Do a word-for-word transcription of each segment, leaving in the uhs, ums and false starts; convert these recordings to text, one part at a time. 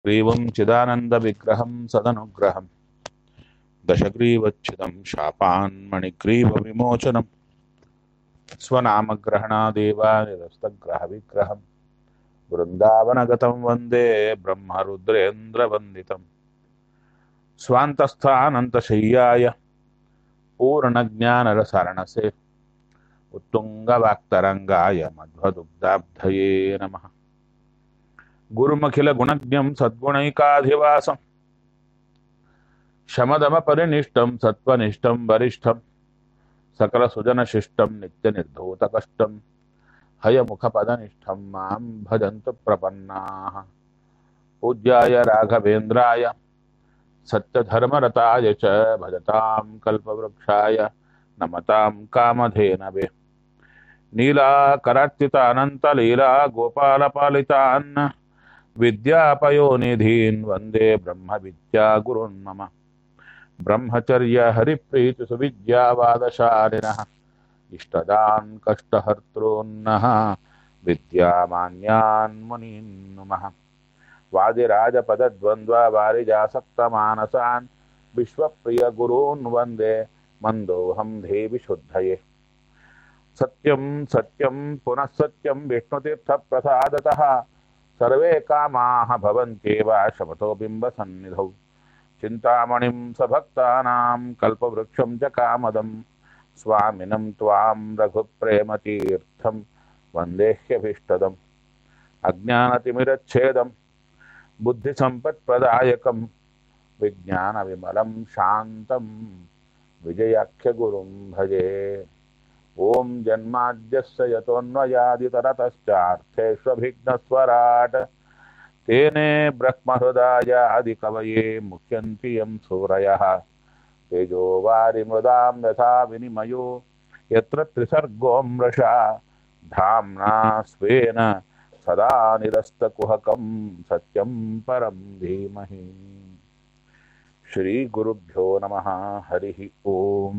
ग्रीवं चिदानन्दविग्रहं सदनुग्रहं दशग्रीवच्छिदं शापान्मणिग्रीवविमोचनं स्वनामग्रहणादेवानिरस्तग्रहविग्रहं वृन्दावनगतं वन्दे ब्रह्मरुद्रेन्द्रवन्दितं स्वान्तस्थानन्तशय्याय पूर्णज्ञानरसारणसे उत्तुङ्गवाक्तरङ्गाय मध्वदुग्धाब्धये नमः। गुरुमखिलगुणज्ञं सद्गुणैकाधिवासं शमदमपरिनिष्टं सत्त्वनिष्ठं वरिष्ठं सकलसुजनशिष्टं नित्यनिर्धूतकष्टं हयमुखपदनिष्ठं मां भजन्तु प्रपन्नाः। पूज्याय राघवेन्द्राय सत्यधर्मरताय च भजतां कल्पवृक्षाय नमतां कामधेनवे। नीलाकरार्चितानन्तलीला गोपालपालितान् विद्यापयोनिधीन् वन्दे ब्रह्मविद्यागुरुन् मम। ब्रह्मचर्य हरिप्रीतिसुविद्यावादशालिनः इष्टदान् कष्टहर्तॄन्नः विद्यामान्यान् मुनीन् नुमः। वादिराजपदद्वन्द्ववारिजासक्तमानसान् विश्वप्रियगुरून् वन्दे मन्दोऽहं देवि शुद्धये। सत्यं सत्यं पुनः सत्यं विष्णुतीर्थप्रसादतः सर्वे कामाः भवन्त्येव शपथो बिम्बसन्निधौ। चिन्तामणिं सभक्तानां कल्पवृक्षं च कामदं स्वामिनं त्वां रघुप्रेमतीर्थं वन्देह्यभीष्टदम्। अज्ञानतिमिरच्छेदं बुद्धिसम्पत्प्रदायकं विज्ञानविमलं शान्तं विजयाख्यगुरुं भजे। ॐ जन्माद्यस्य यतोऽन्वयादितरतश्चार्थेष्वभिघ्नस्वराट् तेने ब्रह्महृदायादिकवये मुह्यन्ति यं सूरयः। तेजो वारिमृदां यथा विनिमयो यत्र त्रिसर्गो मृषा धाम्ना स्वेन सदा निरस्तकुहकं सत्यं परं धीमहि। श्रीगुरुभ्यो नमः। हरिः ओम्।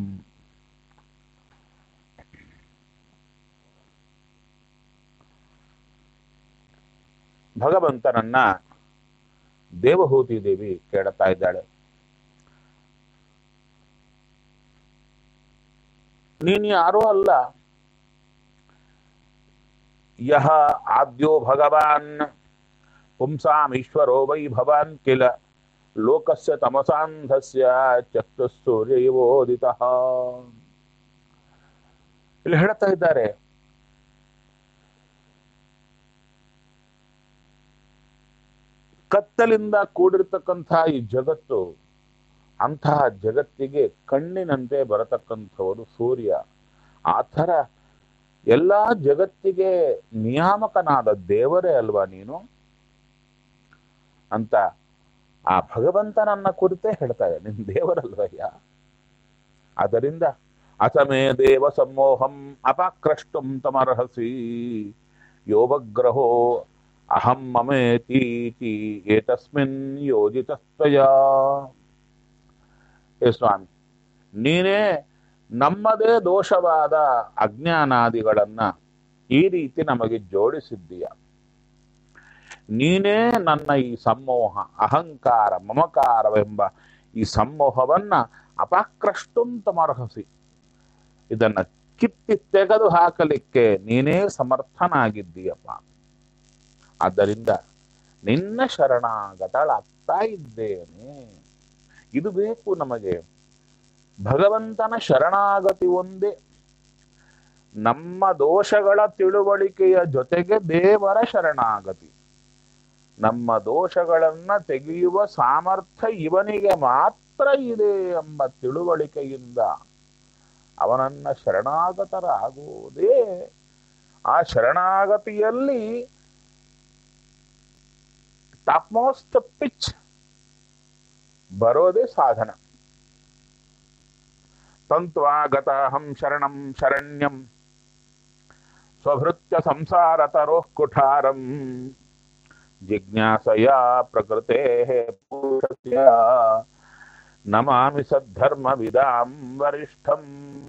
ಭಗವಂತನನ್ನ ದೇವಹೂತಿ ದೇವಿ ಕೇಳುತ್ತಾ ಇದ್ದಾಳೆ. ನೀನು ಯಾರೋ ಅಲ್ಲ, ಯಹ ಆದ್ಯೋ ಭಗವಾನ್ ಪುಂಸಾಂ ಈಶ್ವರೋ ವೈ ಭವಾನ್ ಕಿಲ ಲೋಕಸ್ಯ ತಮಸಾಂಧಸ್ಯ ಚಕ್ಷುಸೂರ್ಯವೋದಿತಃ. ಇಲ್ಲಿ ಹೇಳ್ತಾ ಇದ್ದಾರೆ, ಕತ್ತಲಿಂದ ಕೂಡಿರ್ತಕ್ಕಂಥ ಈ ಜಗತ್ತು, ಅಂತಹ ಜಗತ್ತಿಗೆ ಕಣ್ಣಿನಂತೆ ಬರತಕ್ಕಂಥವರು ಸೂರ್ಯ. ಆ ಥರ ಎಲ್ಲ ಜಗತ್ತಿಗೆ ನಿಯಾಮಕನಾದ ದೇವರೇ ಅಲ್ವಾ ನೀನು ಅಂತ ಆ ಭಗವಂತನನ್ನ ಕುರಿತೇ ಹೇಳ್ತಾ ಇದೆ. ನಿನ್ ದೇವರಲ್ವಯ್ಯ. ಆದ್ದರಿಂದ ಅಸಮೇ ದೇವ ಸಮೋಹಂ ಅಪಾಕ್ರಷ್ಟುಂ ತಮರ್ಹಸಿ ಯೋಗಗ್ರಹೋ ಅಹಂ ಮಮೇತೀತಿ ಏತಸ್ಮಿನ್ ಯೋಜಿತಸ್ತ್ವಯಾ. ಹೇ ಸ್ವಾಮಿ, ನೀನೇ ನಮ್ಮದೇ ದೋಷವಾದ ಅಜ್ಞಾನಾದಿಗಳನ್ನ ಈ ರೀತಿ ನಮಗೆ ಜೋಡಿಸಿದ್ದೀಯ. ನೀನೇ ನನ್ನ ಈ ಸಮೋಹ, ಅಹಂಕಾರ, ಮಮಕಾರವೆಂಬ ಈ ಸಮೋಹವನ್ನ ಅಪಾಕ್ರಷ್ಟುಂ ತಮರ್ಹಸಿ, ಇದನ್ನ ಕಿತ್ತಿ ತೆಗೆದು ಹಾಕಲಿಕ್ಕೆ ನೀನೇ ಸಮರ್ಥನಾಗಿದ್ದೀಯಪ್ಪ. ಆದ್ದರಿಂದ ನಿನ್ನ ಶರಣಾಗತಳಾಗ್ತಾ ಇದ್ದೇನೆ. ಇದು ಬೇಕು ನಮಗೆ. ಭಗವಂತನ ಶರಣಾಗತಿ ಒಂದೇ. ನಮ್ಮ ದೋಷಗಳ ತಿಳುವಳಿಕೆಯ ಜೊತೆಗೆ ದೇವರ ಶರಣಾಗತಿ. ನಮ್ಮ ದೋಷಗಳನ್ನ ತೆಗೆಯುವ ಸಾಮರ್ಥ್ಯ ಇವನಿಗೆ ಮಾತ್ರ ಇದೆ ಎಂಬ ತಿಳುವಳಿಕೆಯಿಂದ ಅವನನ್ನ ಶರಣಾಗತರಾಗುವುದೇ. ಆ ಶರಣಾಗತಿಯಲ್ಲಿ ಟಾಪ್ ಮೋಸ್ಟ್ ಪಿಚ್ ಬರೋದೇ ಸಾಧನ. ತಂತ್ವಾಗತಹಂ ಶರಣಂ ಶರಣ್ಯಂ ಸ್ವಭೃತ್ಯ ಸಂಸಾರತರೋಃ ಕುಠಾರಂ ಜಿಜ್ಞಾಸಯ ಪ್ರಕೃತೆ ಪುರುಷಸ್ಯ ನಮಾಮಿ ಸದ್ಧರ್ಮ ವಿದಾಂ ವರಿಷ್ಠಂ.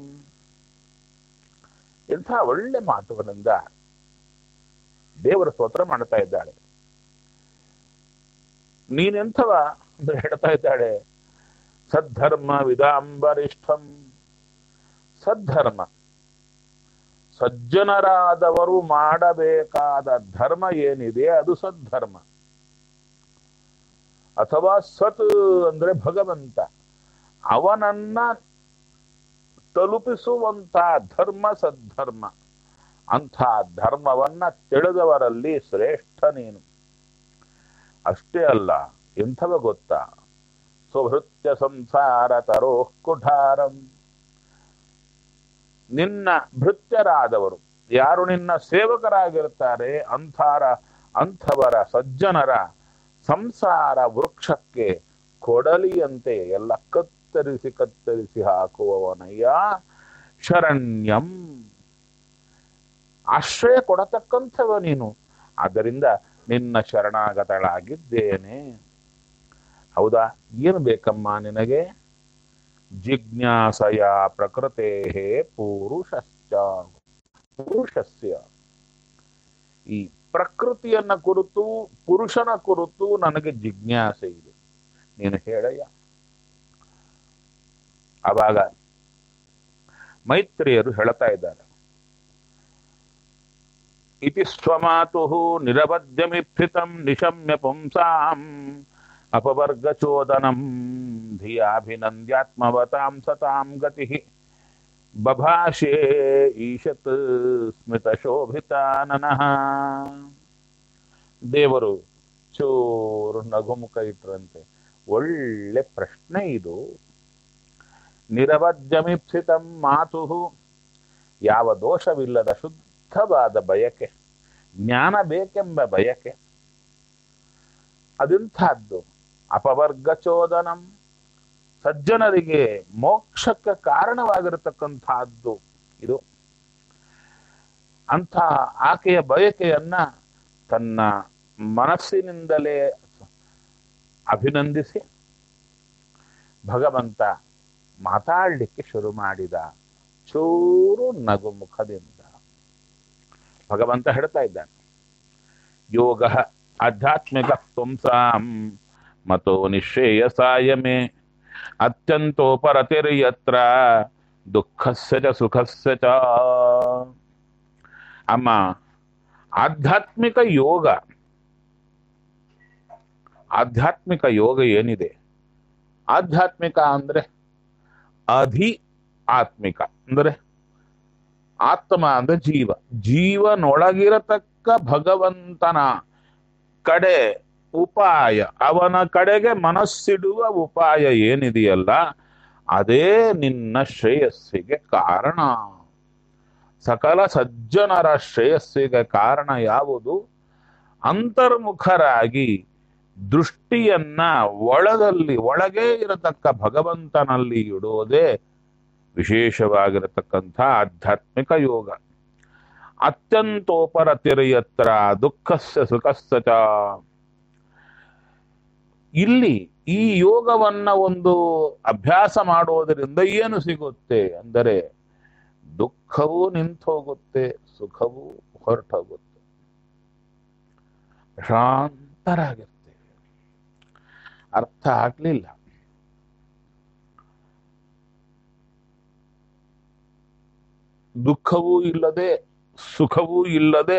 ಇಂಥ ಒಳ್ಳೆ ಮಾತುಗಳಿಂದ ದೇವರ ಸ್ತೋತ್ರ ಮಾಡ್ತಾ ಇದ್ದಾಳೆ. ನೀನೆಂಥವ ಅಂದ್ರೆ ಹೇಳ್ತಾ ಇದ್ದಾಳೆ, ಸದ್ಧರ್ಮ ವಿದಾಂಬರಿಷ್ಠಂ. ಸದ್ಧರ್ಮ, ಸಜ್ಜನರಾದವರು ಮಾಡಬೇಕಾದ ಧರ್ಮ ಏನಿದೆ ಅದು ಸದ್ಧರ್ಮ. ಅಥವಾ ಸತ್ ಅಂದ್ರೆ ಭಗವಂತ, ಅವನನ್ನ ತಲುಪಿಸುವಂತ ಧರ್ಮ ಸದ್ಧರ್ಮ. ಅಂಥ ಧರ್ಮವನ್ನ ತಿಳಿದವರಲ್ಲಿ ಶ್ರೇಷ್ಠ ನೀನು. ಅಷ್ಟೇ ಅಲ್ಲ, ಎಂಥವ ಗೊತ್ತಾ, ಸುಭೃತ್ಯ ಸಂಸಾರ ತರೋ ಕುಠಾರಂ. ನಿನ್ನ ಭೃತ್ಯರಾದವರು ಯಾರು ನಿನ್ನ ಸೇವಕರಾಗಿರ್ತಾರೆ, ಅಂಥಾರ ಅಂಥವರ ಸಜ್ಜನರ ಸಂಸಾರ ವೃಕ್ಷಕ್ಕೆ ಕೊಡಲಿಯಂತೆ ಎಲ್ಲ ಕತ್ತರಿಸಿ ಕತ್ತರಿಸಿ ಹಾಕುವವನಯ್ಯ ಶರಣ್ಯಂ. ಆಶ್ರಯ ಕೊಡತಕ್ಕಂಥವ ನೀನು. ಆದ್ದರಿಂದ ನಿನ್ನ ಶರಣಾಗತಳಾಗಿದ್ದೇನೆ. ಹೌದಾ, ಏನು ಬೇಕಮ್ಮ ನಿನಗೆ? ಜಿಜ್ಞಾಸಯ ಪ್ರಕೃತೆ ಪುರುಷಶ್ಚ. ಪುರುಷಸ್ಯ, ಈ ಪ್ರಕೃತಿಯನ್ನ ಕುರಿತು, ಪುರುಷನ ಕುರಿತು ನನಗೆ ಜಿಜ್ಞಾಸೆ ಇದೆ, ನೀನು ಹೇಳಯ್ಯ. ಆವಾಗ ಮೈತ್ರಿಯರು ಹೇಳ್ತಾ ಇದ್ದಾರೆ, ಇತಿ ಸ್ವಮಾತುಃ ನಿರವದ್ಯಮಿಪ್ಸಿತಂ ನಿಶಮ್ಯ ಪುಂಸಾಂ ಅಪವರ್ಗಚೋದನಂ ಧಿಯಾಭಿನಂದ್ಯಾತ್ಮವತಾಂ ಸತಾಂ ಗತಿಃ ಬಭಾಷೆ ಈಶತ್ ಸ್ಮಿತ ಶೋಭಿತಾನನಃ. ದೇವರು ಚೂರು ನಗುಮುಖ ಇಟ್ರಂತೆ, ಒಳ್ಳೆ ಪ್ರಶ್ನೆ ಇದು. ನಿರವದ್ಯಮಿಪ್ಸಿತಂ ಮಾತುಃ, ಯಾವ ದೋಷವಿಲ್ಲದ ಶುದ್ಧವಾದ ಬಯಕೆ, ಜ್ಞಾನ ಬೇಕೆಂಬ ಬಯಕೆ, ಅದೆಂಥದ್ದು? ಅಪವರ್ಗಚೋದನಂ, ಸಜ್ಜನರಿಗೆ ಮೋಕ್ಷಕ್ಕೆ ಕಾರಣವಾಗಿರತಕ್ಕಂಥದ್ದು ಇದು. ಅಂಥ ಆಕೆಯ ಬಯಕೆಯನ್ನ ತನ್ನ ಮನಸ್ಸಿನಿಂದಲೇ ಅಭಿನಂದಿಸಿ ಭಗವಂತ ಮಾತಾಡಲಿಕ್ಕೆ ಶುರು ಮಾಡಿದ, ಚೂರು ನಗುಮುಖದಿಂದ. ಭಗವಂತ ಹೇಳ್ತಾ ಇದ್ದಾನೆ, ಯೋಗ ಆಧ್ಯಾತ್ಮಿಕ ಪುಂಸಾಂ ಮತೋ ನಿಶ್ರೇಯಸಾಯ ಮೇ ಅತ್ಯಂತೋಪರತಿರ್ಯತ್ರ ದುಃಖಸ್ಯ ಚ ಸುಖಸ್ಯ ಚ. ಅಮ್ಮ, ಆಧ್ಯಾತ್ಮಿಕ ಯೋಗ, ಆಧ್ಯಾತ್ಮಿಕ ಯೋಗ ಏನಿದೆ, ಆಧ್ಯಾತ್ಮಿಕ ಅಂದ್ರೆ ಅಧಿ ಆತ್ಮಿಕ ಅಂದ್ರೆ ಆತ್ಮ ಅಂದ್ರೆ ಜೀವ, ಜೀವನೊಳಗಿರತಕ್ಕ ಭಗವಂತನ ಕಡೆ ಉಪಾಯ, ಅವನ ಕಡೆಗೆ ಮನಸ್ಸಿಡುವ ಉಪಾಯ ಏನಿದೆಯಲ್ಲ, ಅದೇ ನಿನ್ನ ಶ್ರೇಯಸ್ಸಿಗೆ ಕಾರಣ. ಸಕಲ ಸಜ್ಜನರ ಶ್ರೇಯಸ್ಸಿಗೆ ಕಾರಣ ಯಾವುದು? ಅಂತರ್ಮುಖರಾಗಿ ದೃಷ್ಟಿಯನ್ನ ಒಳದಲ್ಲಿ ಒಳಗೆ ಇರತಕ್ಕ ಭಗವಂತನಲ್ಲಿ ಇಡೋದೇ ವಿಶೇಷವಾಗಿರತಕ್ಕಂಥ ಆಧ್ಯಾತ್ಮಿಕ ಯೋಗ. ಅತ್ಯಂತೋಪರತಿರ್ಯತ್ರ ದುಃಖಸ್ಯ ಸುಖಸ್ಯ ಚ. ಇಲ್ಲಿ ಈ ಯೋಗವನ್ನ ಒಂದು ಅಭ್ಯಾಸ ಮಾಡೋದರಿಂದ ಏನು ಸಿಗುತ್ತೆ ಅಂದರೆ, ದುಃಖವೂ ನಿಂತು ಹೋಗುತ್ತೆ, ಸುಖವೂ ಹೊರಟೋಗುತ್ತೆ, ಶಾಂತರಾಗಿರ್ತೇವೆ. ಅರ್ಥ ಆಗ್ಲಿಲ್ಲ? ದುಃಖವೂ ಇಲ್ಲದೆ ಸುಖವೂ ಇಲ್ಲದೆ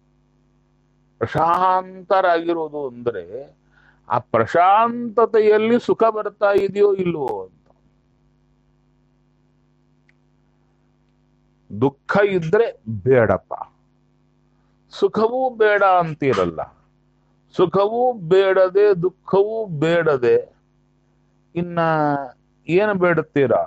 ಪ್ರಶಾಂತರಾಗಿರೋದು ಅಂದ್ರೆ, ಆ ಪ್ರಶಾಂತತೆಯಲ್ಲಿ ಸುಖ ಬರ್ತಾ ಇದೆಯೋ ಇಲ್ವೋ ಅಂತ. ದುಃಖ ಇದ್ರೆ ಬೇಡಪ್ಪ, ಸುಖವೂ ಬೇಡ ಅಂತಿರಲ್ಲ. ಸುಖವೂ ಬೇಡದೆ ದುಃಖವೂ ಬೇಡದೆ ಇನ್ನ ಏನು ಬೇಡುತ್ತೀರಾ?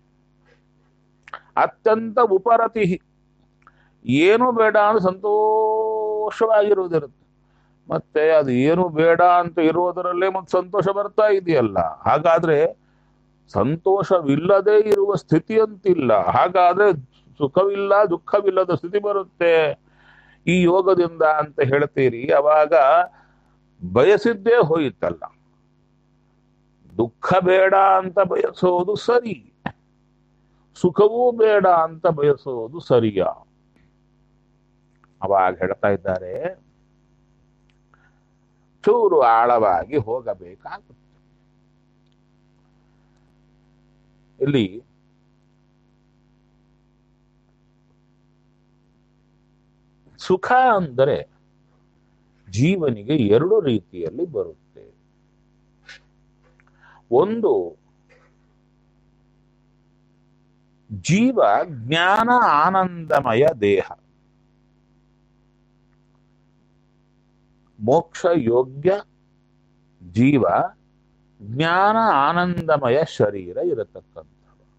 ಅತ್ಯಂತ ಉಪರತಿ, ಏನು ಬೇಡ ಅಂದ್ರೆ ಸಂತೋಷವಾಗಿರುವುದಿರುತ್ತೆ. ಮತ್ತೆ ಅದು ಏನು ಬೇಡ ಅಂತ ಇರುವುದರಲ್ಲೇ ಮತ್ತೆ ಸಂತೋಷ ಬರ್ತಾ ಇದೆಯಲ್ಲ. ಹಾಗಾದ್ರೆ ಸಂತೋಷವಿಲ್ಲದೆ ಇರುವ ಸ್ಥಿತಿ ಅಂತಿಲ್ಲ. ಹಾಗಾದ್ರೆ ಸುಖವಿಲ್ಲ ದುಃಖವಿಲ್ಲದ ಸ್ಥಿತಿ ಬರುತ್ತೆ ಈ ಯೋಗದಿಂದ ಅಂತ ಹೇಳ್ತೀರಿ. ಅವಾಗ ಬಯಸಿದ್ದೇ ಹೋಯಿತಲ್ಲ. ದುಃಖ ಬೇಡ ಅಂತ ಬಯಸೋದು ಸರಿ, ಸುಖವೂ ಬೇಡ ಅಂತ ಬಯಸೋದು ಸರಿಯಾ? ಅವಾಗ ಹೇಳ್ತಾ ಇದ್ದಾರೆ, ಚೂರು ಆಳವಾಗಿ ಹೋಗಬೇಕಾಗುತ್ತೆ. ಇಲ್ಲಿ ಸುಖ ಅಂದರೆ ಜೀವನಿಗೆ ಎರಡು ರೀತಿಯಲ್ಲಿ ಬರುತ್ತೆ. ಒಂದು, ಜೀವ ಜ್ಞಾನ ಆನಂದಮಯ ದೇಹ, ಮೋಕ್ಷ ಯೋಗ್ಯ ಜೀವ ಜ್ಞಾನ ಆನಂದಮಯ ಶರೀರ ಇರತಕ್ಕಂಥ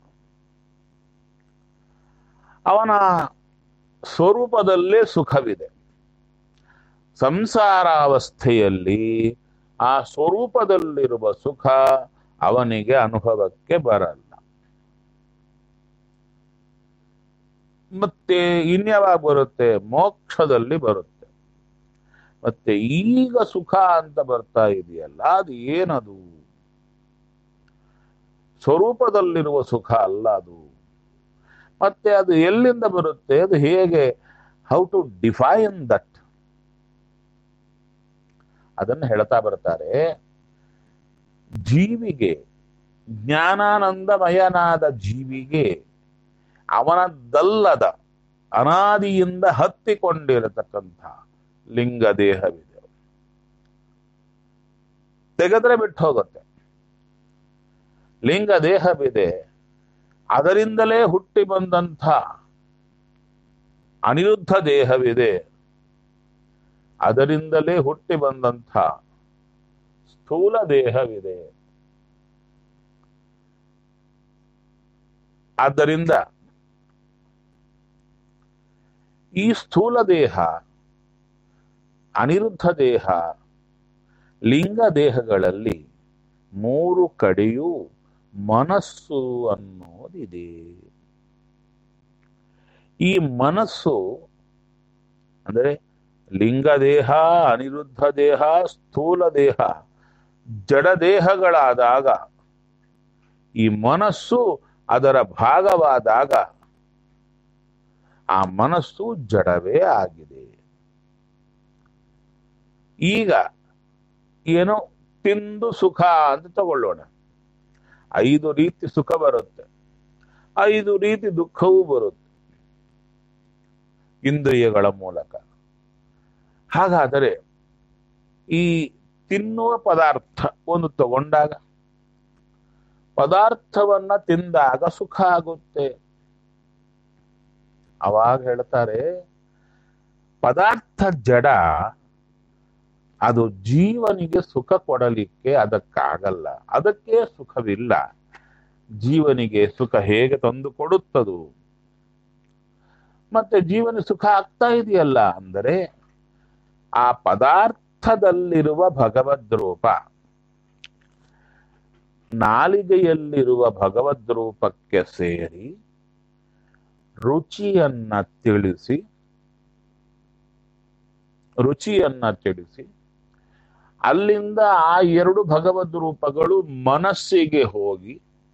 ಅವನ ಸ್ವರೂಪದಲ್ಲೇ ಸುಖವಿದೆ. ಸಂಸಾರಾವಸ್ಥೆಯಲ್ಲಿ ಆ ಸ್ವರೂಪದಲ್ಲಿರುವ ಸುಖ ಅವನಿಗೆ ಅನುಭವಕ್ಕೆ ಬರಲ್ಲ. ಮತ್ತೆ ಇನ್ಯಾವಾಗ ಬರುತ್ತೆ? ಮೋಕ್ಷದಲ್ಲಿ ಬರುತ್ತೆ. ಮತ್ತೆ ಈಗ ಸುಖ ಅಂತ ಬರ್ತಾ ಇದೆಯಲ್ಲ, ಅದು ಏನದು? ಸ್ವರೂಪದಲ್ಲಿರುವ ಸುಖ ಅಲ್ಲ ಅದು. ಮತ್ತೆ ಅದು ಎಲ್ಲಿಂದ ಬರುತ್ತೆ? ಅದು ಹೇಗೆ? How to define that? ಅದನ್ನು ಹೇಳ್ತಾ ಬರ್ತಾರೆ. ಜೀವಿಗೆ, ಜ್ಞಾನಾನಂದಮಯನಾದ ಜೀವಿಗೆ ಅವನದ್ದಲ್ಲದ ಅನಾದಿಯಿಂದ ಹತ್ತಿಕೊಂಡಿರತಕ್ಕಂಥ ಲಿಂಗ ದೇಹವಿದೆ. ತೆಗೆದ್ರೆ ಬಿಟ್ಟು ಹೋಗುತ್ತೆ. ಲಿಂಗ ದೇಹವಿದೆ. ಅದರಿಂದಲೇ ಹುಟ್ಟಿ ಬಂದಂಥ ಅನಿರುದ್ಧ ದೇಹವಿದೆ. ಅದರಿಂದಲೇ ಹುಟ್ಟಿ ಬಂದಂಥ ಸ್ಥೂಲ ದೇಹವಿದೆ. ಆದ್ದರಿಂದ ಈ ಸ್ಥೂಲ ದೇಹ, ಅನಿರುದ್ಧ ದೇಹ, ಲಿಂಗ ದೇಹಗಳಲ್ಲಿ ಮೂರು ಕಡೆಯೂ ಮನಸ್ಸು ಅನ್ನೋದಿದೆ. ಈ ಮನಸ್ಸು ಅಂದರೆ ಲಿಂಗದೇಹ, ಅನಿರುದ್ಧ ದೇಹ, ಸ್ಥೂಲ ದೇಹ ಜಡದೇಹಗಳಾದಾಗ ಈ ಮನಸ್ಸು ಅದರ ಭಾಗವಾದಾಗ ಆ ಮನಸ್ಸು ಜಡವೇ ಆಗಿದೆ. ಈಗ ಏನೋ ತಿಂದು ಸುಖ ಅಂತ ತಗೊಳ್ಳೋಣ. ಐದು ರೀತಿ ಸುಖ ಬರುತ್ತೆ, ಐದು ರೀತಿ ದುಃಖವೂ ಬರುತ್ತೆ ಇಂದ್ರಿಯಗಳ ಮೂಲಕ. ಹಾಗಾದರೆ ಈ ತಿನ್ನುವ ಪದಾರ್ಥ ಒಂದು ತಗೊಂಡಾಗ, ಪದಾರ್ಥವನ್ನ ತಿಂದಾಗ ಸುಖ ಆಗುತ್ತೆ. ಅವಾಗ ಹೇಳ್ತಾರೆ, ಪದಾರ್ಥ ಜಡ, ಅದು ಜೀವನಿಗೆ ಸುಖ ಕೊಡಲಿಕ್ಕೆ ಅದಕ್ಕಾಗಲ್ಲ, ಅದಕ್ಕೆ ಸುಖವಿಲ್ಲ. ಜೀವನಿಗೆ ಸುಖ ಹೇಗೆ ತಂದು ಕೊಡುತ್ತದು? ಮತ್ತೆ ಜೀವನ ಸುಖ ಆಗ್ತಾ ಇದೆಯಲ್ಲ ಅಂದರೆ ಆ ಪದಾರ್ಥದಲ್ಲಿರುವ ಭಗವದ್ ರೂಪ, ನಾಲಿಗೆಯಲ್ಲಿರುವ ಭಗವದ್ ರೂಪಕ್ಕೆ ಸೇರಿ ರುಚಿಯನ್ನ ತಿಳಿಸಿ ರುಚಿಯನ್ನ ತಿಳಿಸಿ ಅಲ್ಲಿಂದ ಆ ಎರಡು ಭಗವದ್ ರೂಪಗಳು ಮನಸ್ಸಿಗೆ ಹೋಗಿ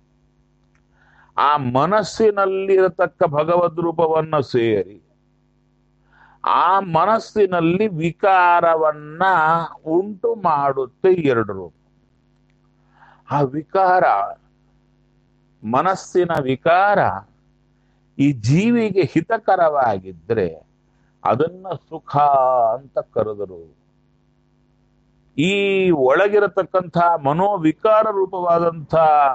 ಆ ಮನಸ್ಸಿನಲ್ಲಿರತಕ್ಕ ಭಗವದ್ ರೂಪವನ್ನ ಸೇರಿ ಆ ಮನಸ್ಸಿನಲ್ಲಿ ವಿಕಾರವನ್ನ ಉಂಟು ಮಾಡುತ್ತೆ ಎರಡು ರೂಪ. ಆ ವಿಕಾರ, ಮನಸ್ಸಿನ ವಿಕಾರ ಈ ಜೀವಿಗೆ ಹಿತಕರವಾಗಿದ್ರೆ ಅದನ್ನ ಸುಖ ಅಂತ ಕರೆದರು. ಈ ಒಳಗಿರತಕ್ಕಂಥ ಮನೋವಿಕಾರ ರೂಪವಾದಂಥ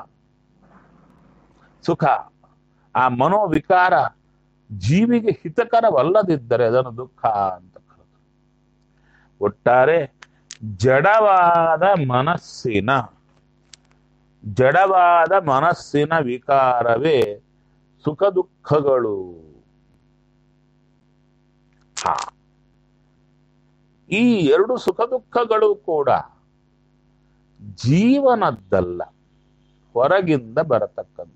ಸುಖ, ಆ ಮನೋವಿಕಾರ ಜೀವಿಗೆ ಹಿತಕರವಲ್ಲದಿದ್ದರೆ ಅದನ್ನು ದುಃಖ ಅಂತ ಕರೆದರು. ಒಟ್ಟಾರೆ ಜಡವಾದ ಮನಸ್ಸಿನ ಜಡವಾದ ಮನಸ್ಸಿನ ವಿಕಾರವೇ ಸುಖ ದುಃಖಗಳು. ಹಾ, ಈ ಎರಡು ಸುಖ ದುಃಖಗಳು ಕೂಡ ಜೀವನದ್ದಲ್ಲ, ಹೊರಗಿಂದ ಬರತಕ್ಕಂಥ.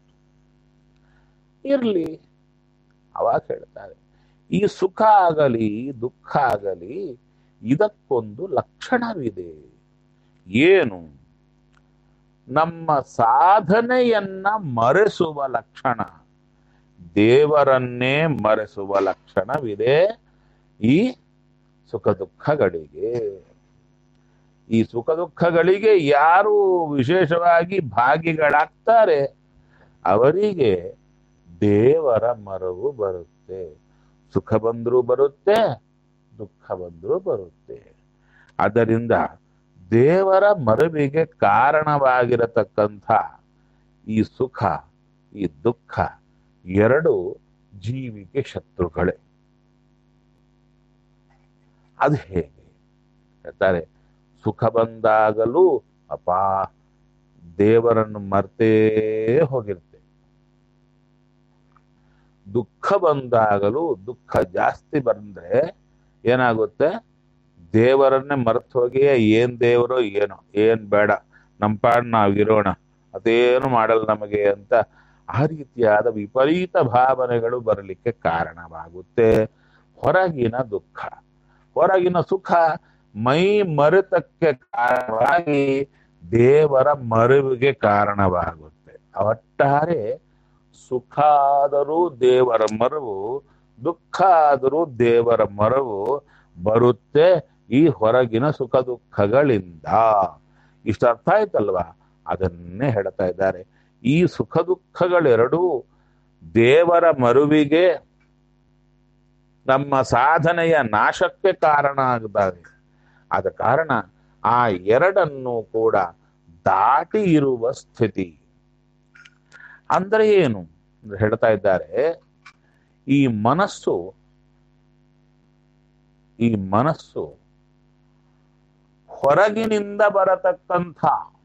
ಇರ್ಲಿ, ಅವಾಗ ಹೇಳ್ತಾರೆ, ಈ ಸುಖ ಆಗಲಿ ದುಃಖ ಆಗಲಿ ಇದಕ್ಕೊಂದು ಲಕ್ಷಣವಿದೆ. ಏನು? ನಮ್ಮ ಸಾಧನೆಯನ್ನ ಮರೆಸುವ ಲಕ್ಷಣ, ದೇವರನ್ನೇ ಮರೆಸುವ ಲಕ್ಷಣವಿದೆ ಈ ಸುಖ ದುಃಖಗಳಿಗೆ. ಈ ಸುಖ ದುಃಖಗಳಿಗೆ ಯಾರು ವಿಶೇಷವಾಗಿ ಭಾಗಿಗಳಾಗ್ತಾರೆ ಅವರಿಗೆ ದೇವರ ಮರವು ಬರುತ್ತೆ. ಸುಖ ಬಂದರೂ ಬರುತ್ತೆ, ದುಃಖ ಬಂದರೂ ಬರುತ್ತೆ. ಆದ್ದರಿಂದ ದೇವರ ಮರವಿಗೆ ಕಾರಣವಾಗಿರತಕ್ಕಂಥ ಈ ಸುಖ ಈ ದುಃಖ ಎರಡು ಜೀವಿಗೆ ಶತ್ರುಗಳೇ. ಅದು ಹೇಗೆ ಹೇಳ್ತಾರೆ? ಸುಖ ಬಂದಾಗಲೂ ಅಪ್ಪ ದೇವರನ್ನು ಮರ್ತೇ ಹೋಗಿರುತ್ತೆ. ದುಃಖ ಬಂದಾಗಲೂ ದುಃಖ ಜಾಸ್ತಿ ಬಂದ್ರೆ ಏನಾಗುತ್ತೆ? ದೇವರನ್ನೇ ಮರ್ತು ಹೋಗಿ ಏನ್ ದೇವರೋ ಏನೋ, ಏನ್ ಬೇಡ, ನಮ್ಮ ಪಾಡ್ ನಾವಿರೋಣ, ಅದೇನು ಮಾಡಲ್ಲ ನಮಗೆ ಅಂತ ಆ ರೀತಿಯಾದ ವಿಪರೀತ ಭಾವನೆಗಳು ಬರಲಿಕ್ಕೆ ಕಾರಣವಾಗುತ್ತೆ. ಹೊರಗಿನ ದುಃಖ, ಹೊರಗಿನ ಸುಖ ಮೈ ಮರೆತಕ್ಕೆ ಕಾರಣವಾಗಿ ದೇವರ ಮರುವಿಗೆ ಕಾರಣವಾಗುತ್ತೆ. ಒಟ್ಟಾರೆ ಸುಖ ಆದರೂ ದೇವರ ಮರವು, ದುಃಖ ಆದರೂ ದೇವರ ಮರವು ಬರುತ್ತೆ ಈ ಹೊರಗಿನ ಸುಖ ದುಃಖಗಳಿಂದ. ಇಷ್ಟ ಅರ್ಥ ಆಯ್ತಲ್ವಾ? ಅದನ್ನೇ ಹೇಳ್ತಾ ಇದ್ದಾರೆ. ಈ ಸುಖ ದುಃಖಗಳೆರಡೂ ದೇವರ ಮರುವಿಗೆ, ನಮ್ಮ ಸಾಧನೆಯ ನಾಶಕ್ಕೆ ಕಾರಣ ಆಗಿದ್ದಾರೆ. ಆದ ಕಾರಣ ಆ ಎರಡನ್ನು ಕೂಡ ದಾಟಿ ಇರುವ ಸ್ಥಿತಿ ಅಂದ್ರೆ ಏನು ಹೇಳ್ತಾ ಇದ್ದಾರೆ. ಈ ಮನಸ್ಸು ಈ ಮನಸ್ಸು ಹೊರಗಿನಿಂದ ಬರತಕ್ಕಂಥ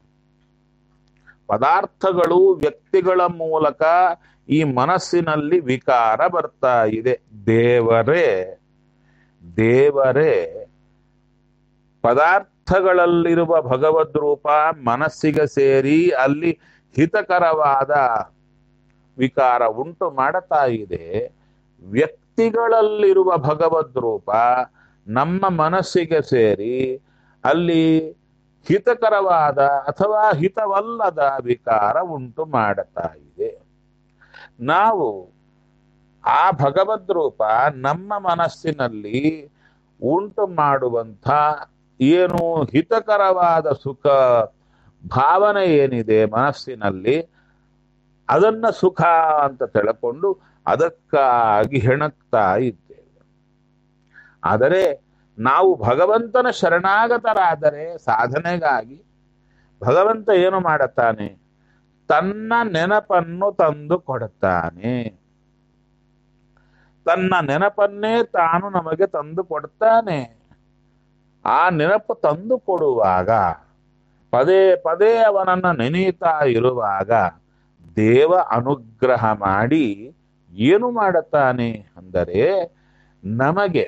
ಪದಾರ್ಥಗಳು, ವ್ಯಕ್ತಿಗಳ ಮೂಲಕ ಈ ಮನಸ್ಸಿನಲ್ಲಿ ವಿಕಾರ ಬರ್ತಾ ಇದೆ. ದೇವರೇ ದೇವರೇ ಪದಾರ್ಥಗಳಲ್ಲಿರುವ ಭಗವದ್ ರೂಪ ಮನಸ್ಸಿಗೆ ಸೇರಿ ಅಲ್ಲಿ ಹಿತಕರವಾದ ವಿಕಾರ ಉಂಟು ಮಾಡುತ್ತಾ ಇದೆ. ವ್ಯಕ್ತಿಗಳಲ್ಲಿರುವ ಭಗವದ್ ರೂಪ ನಮ್ಮ ಮನಸ್ಸಿಗೆ ಸೇರಿ ಅಲ್ಲಿ ಹಿತಕರವಾದ ಅಥವಾ ಹಿತವಲ್ಲದ ವಿಕಾರ ಉಂಟು ಮಾಡುತ್ತಾ ಇದೆ. ನಾವು ಆ ಭಗವದ್ ರೂಪ ನಮ್ಮ ಮನಸ್ಸಿನಲ್ಲಿ ಉಂಟು ಮಾಡುವಂಥ ಏನು ಹಿತಕರವಾದ ಸುಖ ಭಾವನೆ ಏನಿದೆ ಮನಸ್ಸಿನಲ್ಲಿ, ಅದನ್ನ ಸುಖ ಅಂತ ತಿಳ್ಕೊಂಡು ಅದಕ್ಕಾಗಿ ಹೆಣಕ್ತಾ ಇದ್ದೇವೆ. ಆದರೆ ನಾವು ಭಗವಂತನ ಶರಣಾಗತರಾದರೆ ಸಾಧನೆಗಾಗಿ ಭಗವಂತ ಏನು ಮಾಡುತ್ತಾನೆ? ತನ್ನ ನೆನಪನ್ನು ತಂದು ಕೊಡುತ್ತಾನೆ. ತನ್ನ ನೆನಪನ್ನೇ ತಾನು ನಮಗೆ ತಂದು ಕೊಡ್ತಾನೆ. ಆ ನೆನಪು ತಂದು ಕೊಡುವಾಗ, ಪದೇ ಪದೇ ಅವನನ್ನ ನೆನೆಯುತ್ತಾ ಇರುವಾಗ ದೇವ ಅನುಗ್ರಹ ಮಾಡಿ ಏನು ಮಾಡುತ್ತಾನೆ ಅಂದರೆ, ನಮಗೆ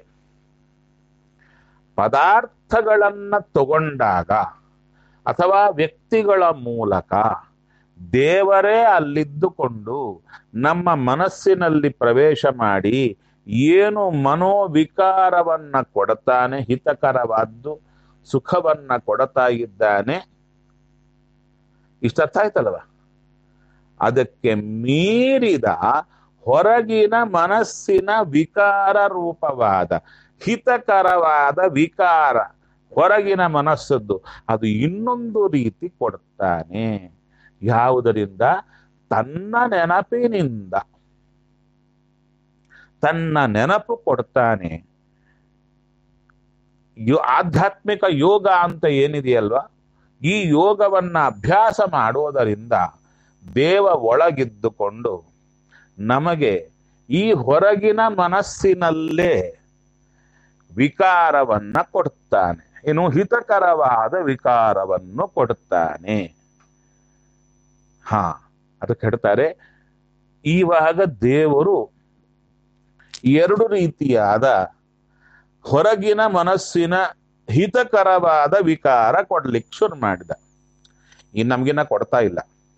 ಪದಾರ್ಥಗಳನ್ನ ತಗೊಂಡಾಗ ಅಥವಾ ವ್ಯಕ್ತಿಗಳ ಮೂಲಕ ದೇವರೇ ಅಲ್ಲಿದ್ದುಕೊಂಡು ನಮ್ಮ ಮನಸ್ಸಿನಲ್ಲಿ ಪ್ರವೇಶ ಮಾಡಿ ಏನು ಮನೋವಿಕಾರವನ್ನ ಕೊಡುತ್ತಾನೆ, ಹಿತಕರವಾದ್ದು ಸುಖವನ್ನ ಕೊಡ್ತಾ ಇದ್ದಾನೆ. ಇಷ್ಟ ಅರ್ಥ ಆಯ್ತಲ್ವ? ಅದಕ್ಕೆ ಮೀರಿದ ಹೊರಗಿನ ಮನಸ್ಸಿನ ವಿಕಾರ ರೂಪವಾದ ಹಿತಕರವಾದ ವಿಕಾರ ಹೊರಗಿನ ಮನಸ್ಸದ್ದು ಅದು ಇನ್ನೊಂದು ರೀತಿ ಕೊಡ್ತಾನೆ. ಯಾವುದರಿಂದ? ತನ್ನ ನೆನಪಿನಿಂದ ತನ್ನ ನೆನಪು ಕೊಡ್ತಾನೆ. ಯೋ ಆಧ್ಯಾತ್ಮಿಕ ಯೋಗ ಅಂತ ಏನಿದೆಯಲ್ವಾ, ಈ ಯೋಗವನ್ನ ಅಭ್ಯಾಸ ಮಾಡೋದರಿಂದ ದೇವ ಒಳಗಿದ್ದುಕೊಂಡು ನಮಗೆ ಈ ಹೊರಗಿನ ಮನಸ್ಸಿನಲ್ಲೇ ವಿಕಾರವನ್ನ ಕೊಡ್ತಾನೆ. ಇನ್ನು ಹಿತಕರವಾದ ವಿಕಾರವನ್ನು ಕೊಡ್ತಾನೆ. ಹಾ, ಅದಕ್ಕೆ ಹೇಳ್ತಾರೆ ಇವಾಗ ದೇವರು ಎರಡು ರೀತಿಯಾದ ಹೊರಗಿನ ಮನಸ್ಸಿನ ಹಿತಕರವಾದ ವಿಕಾರ ಕೊಡ್ಲಿಕ್ಕೆ ಶುರು ಮಾಡಿದ. ಈ ನಮಗಿನ್ನ ಕೊಡ್ತಾ ಇಲ್ಲ.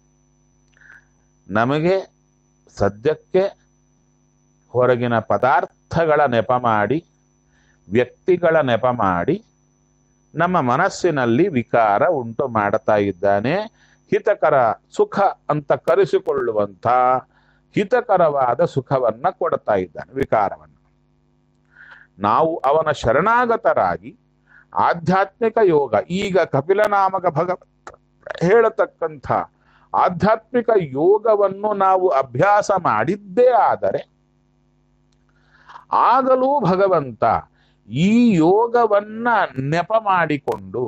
ನಮಗೆ ಸದ್ಯಕ್ಕೆ ಹೊರಗಿನ ಪದಾರ್ಥಗಳ ನೆಪ ಮಾಡಿ, ವ್ಯಕ್ತಿಗಳ ನೆಪ ಮಾಡಿ ನಮ್ಮ ಮನಸ್ಸಿನಲ್ಲಿ ವಿಕಾರ ಉಂಟು ಮಾಡ್ತಾ ಇದ್ದಾನೆ. ಹಿತಕರ ಸುಖ ಅಂತ ಕರೆಸಿಕೊಳ್ಳುವಂಥ ಹಿತಕರವಾದ ಸುಖವನ್ನ ಕೊಡ್ತಾ ಇದ್ದಾನೆ, ವಿಕಾರವನ್ನು. ನಾವು ಅವನ ಶರಣಾಗತರಾಗಿ ಆಧ್ಯಾತ್ಮಿಕ ಯೋಗ ಈಗ ಕಪಿಲನಾಮಕ ಭಗ ಹೇಳತಕ್ಕಂಥ ಆಧ್ಯಾತ್ಮಿಕ ಯೋಗವನ್ನು ನಾವು ಅಭ್ಯಾಸ ಮಾಡಿದ್ದೇ ಆದರೆ ಆಗಲೂ ಭಗವಂತ ಈ ಯೋಗವನ್ನ ನೆಪ ಮಾಡಿಕೊಂಡು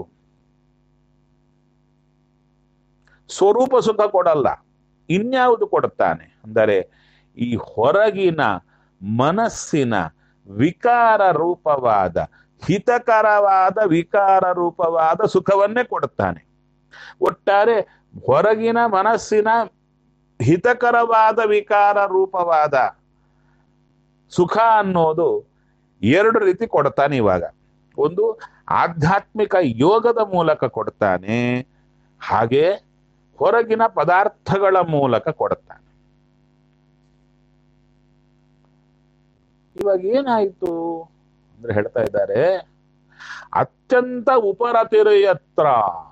ಸ್ವರೂಪ ಸುಖ ಕೊಡಲ್ಲ, ಇನ್ಯಾವುದು ಕೊಡುತ್ತಾನೆ ಅಂದರೆ ಈ ಹೊರಗಿನ ಮನಸ್ಸಿನ ವಿಕಾರ ರೂಪವಾದ ಹಿತಕರವಾದ ವಿಕಾರ ರೂಪವಾದ ಸುಖವನ್ನೇ ಕೊಡುತ್ತಾನೆ. ಒಟ್ಟಾರೆ ಹೊರಗಿನ ಮನಸ್ಸಿನ ಹಿತಕರವಾದ ವಿಕಾರ ರೂಪವಾದ ಸುಖ ಅನ್ನೋದು ಎರಡು ರೀತಿ ಕೊಡ್ತಾನೆ. ಇವಾಗ ಒಂದು ಆಧ್ಯಾತ್ಮಿಕ ಯೋಗದ ಮೂಲಕ ಕೊಡ್ತಾನೆ, ಹಾಗೆ ಹೊರಗಿನ ಪದಾರ್ಥಗಳ ಮೂಲಕ ಕೊಡುತ್ತಾನೆ. ಇವಾಗ ಏನಾಯಿತು ಅಂದ್ರೆ ಹೇಳ್ತಾ ಇದ್ದಾರೆ, ಅತ್ಯಂತ ಉಪರತಿರೆಯತ್ರ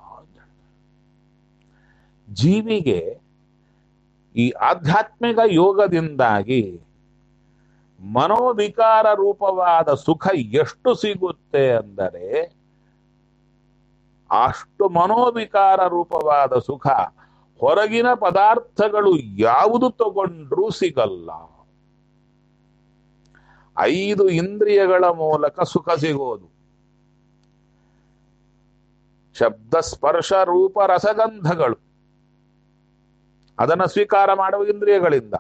ಜೀವಿಗೆ ಈ ಆಧ್ಯಾತ್ಮಿಕ ಯೋಗದಿಂದಾಗಿ ಮನೋವಿಕಾರ ರೂಪವಾದ ಸುಖ ಎಷ್ಟು ಸಿಗುತ್ತೆ ಅಂದರೆ ಅಷ್ಟು ಮನೋವಿಕಾರ ರೂಪವಾದ ಸುಖ ಹೊರಗಿನ ಪದಾರ್ಥಗಳು ಯಾವುದು ತಗೊಂಡ್ರೂ ಸಿಗಲ್ಲ. ಐದು ಇಂದ್ರಿಯಗಳ ಮೂಲಕ ಸುಖ ಸಿಗೋದು, ಶಬ್ದ ಸ್ಪರ್ಶ ರೂಪ ರಸಗಂಧಗಳು, ಅದನ್ನು ಸ್ವೀಕಾರ ಮಾಡುವ ಇಂದ್ರಿಯಗಳಿಂದ.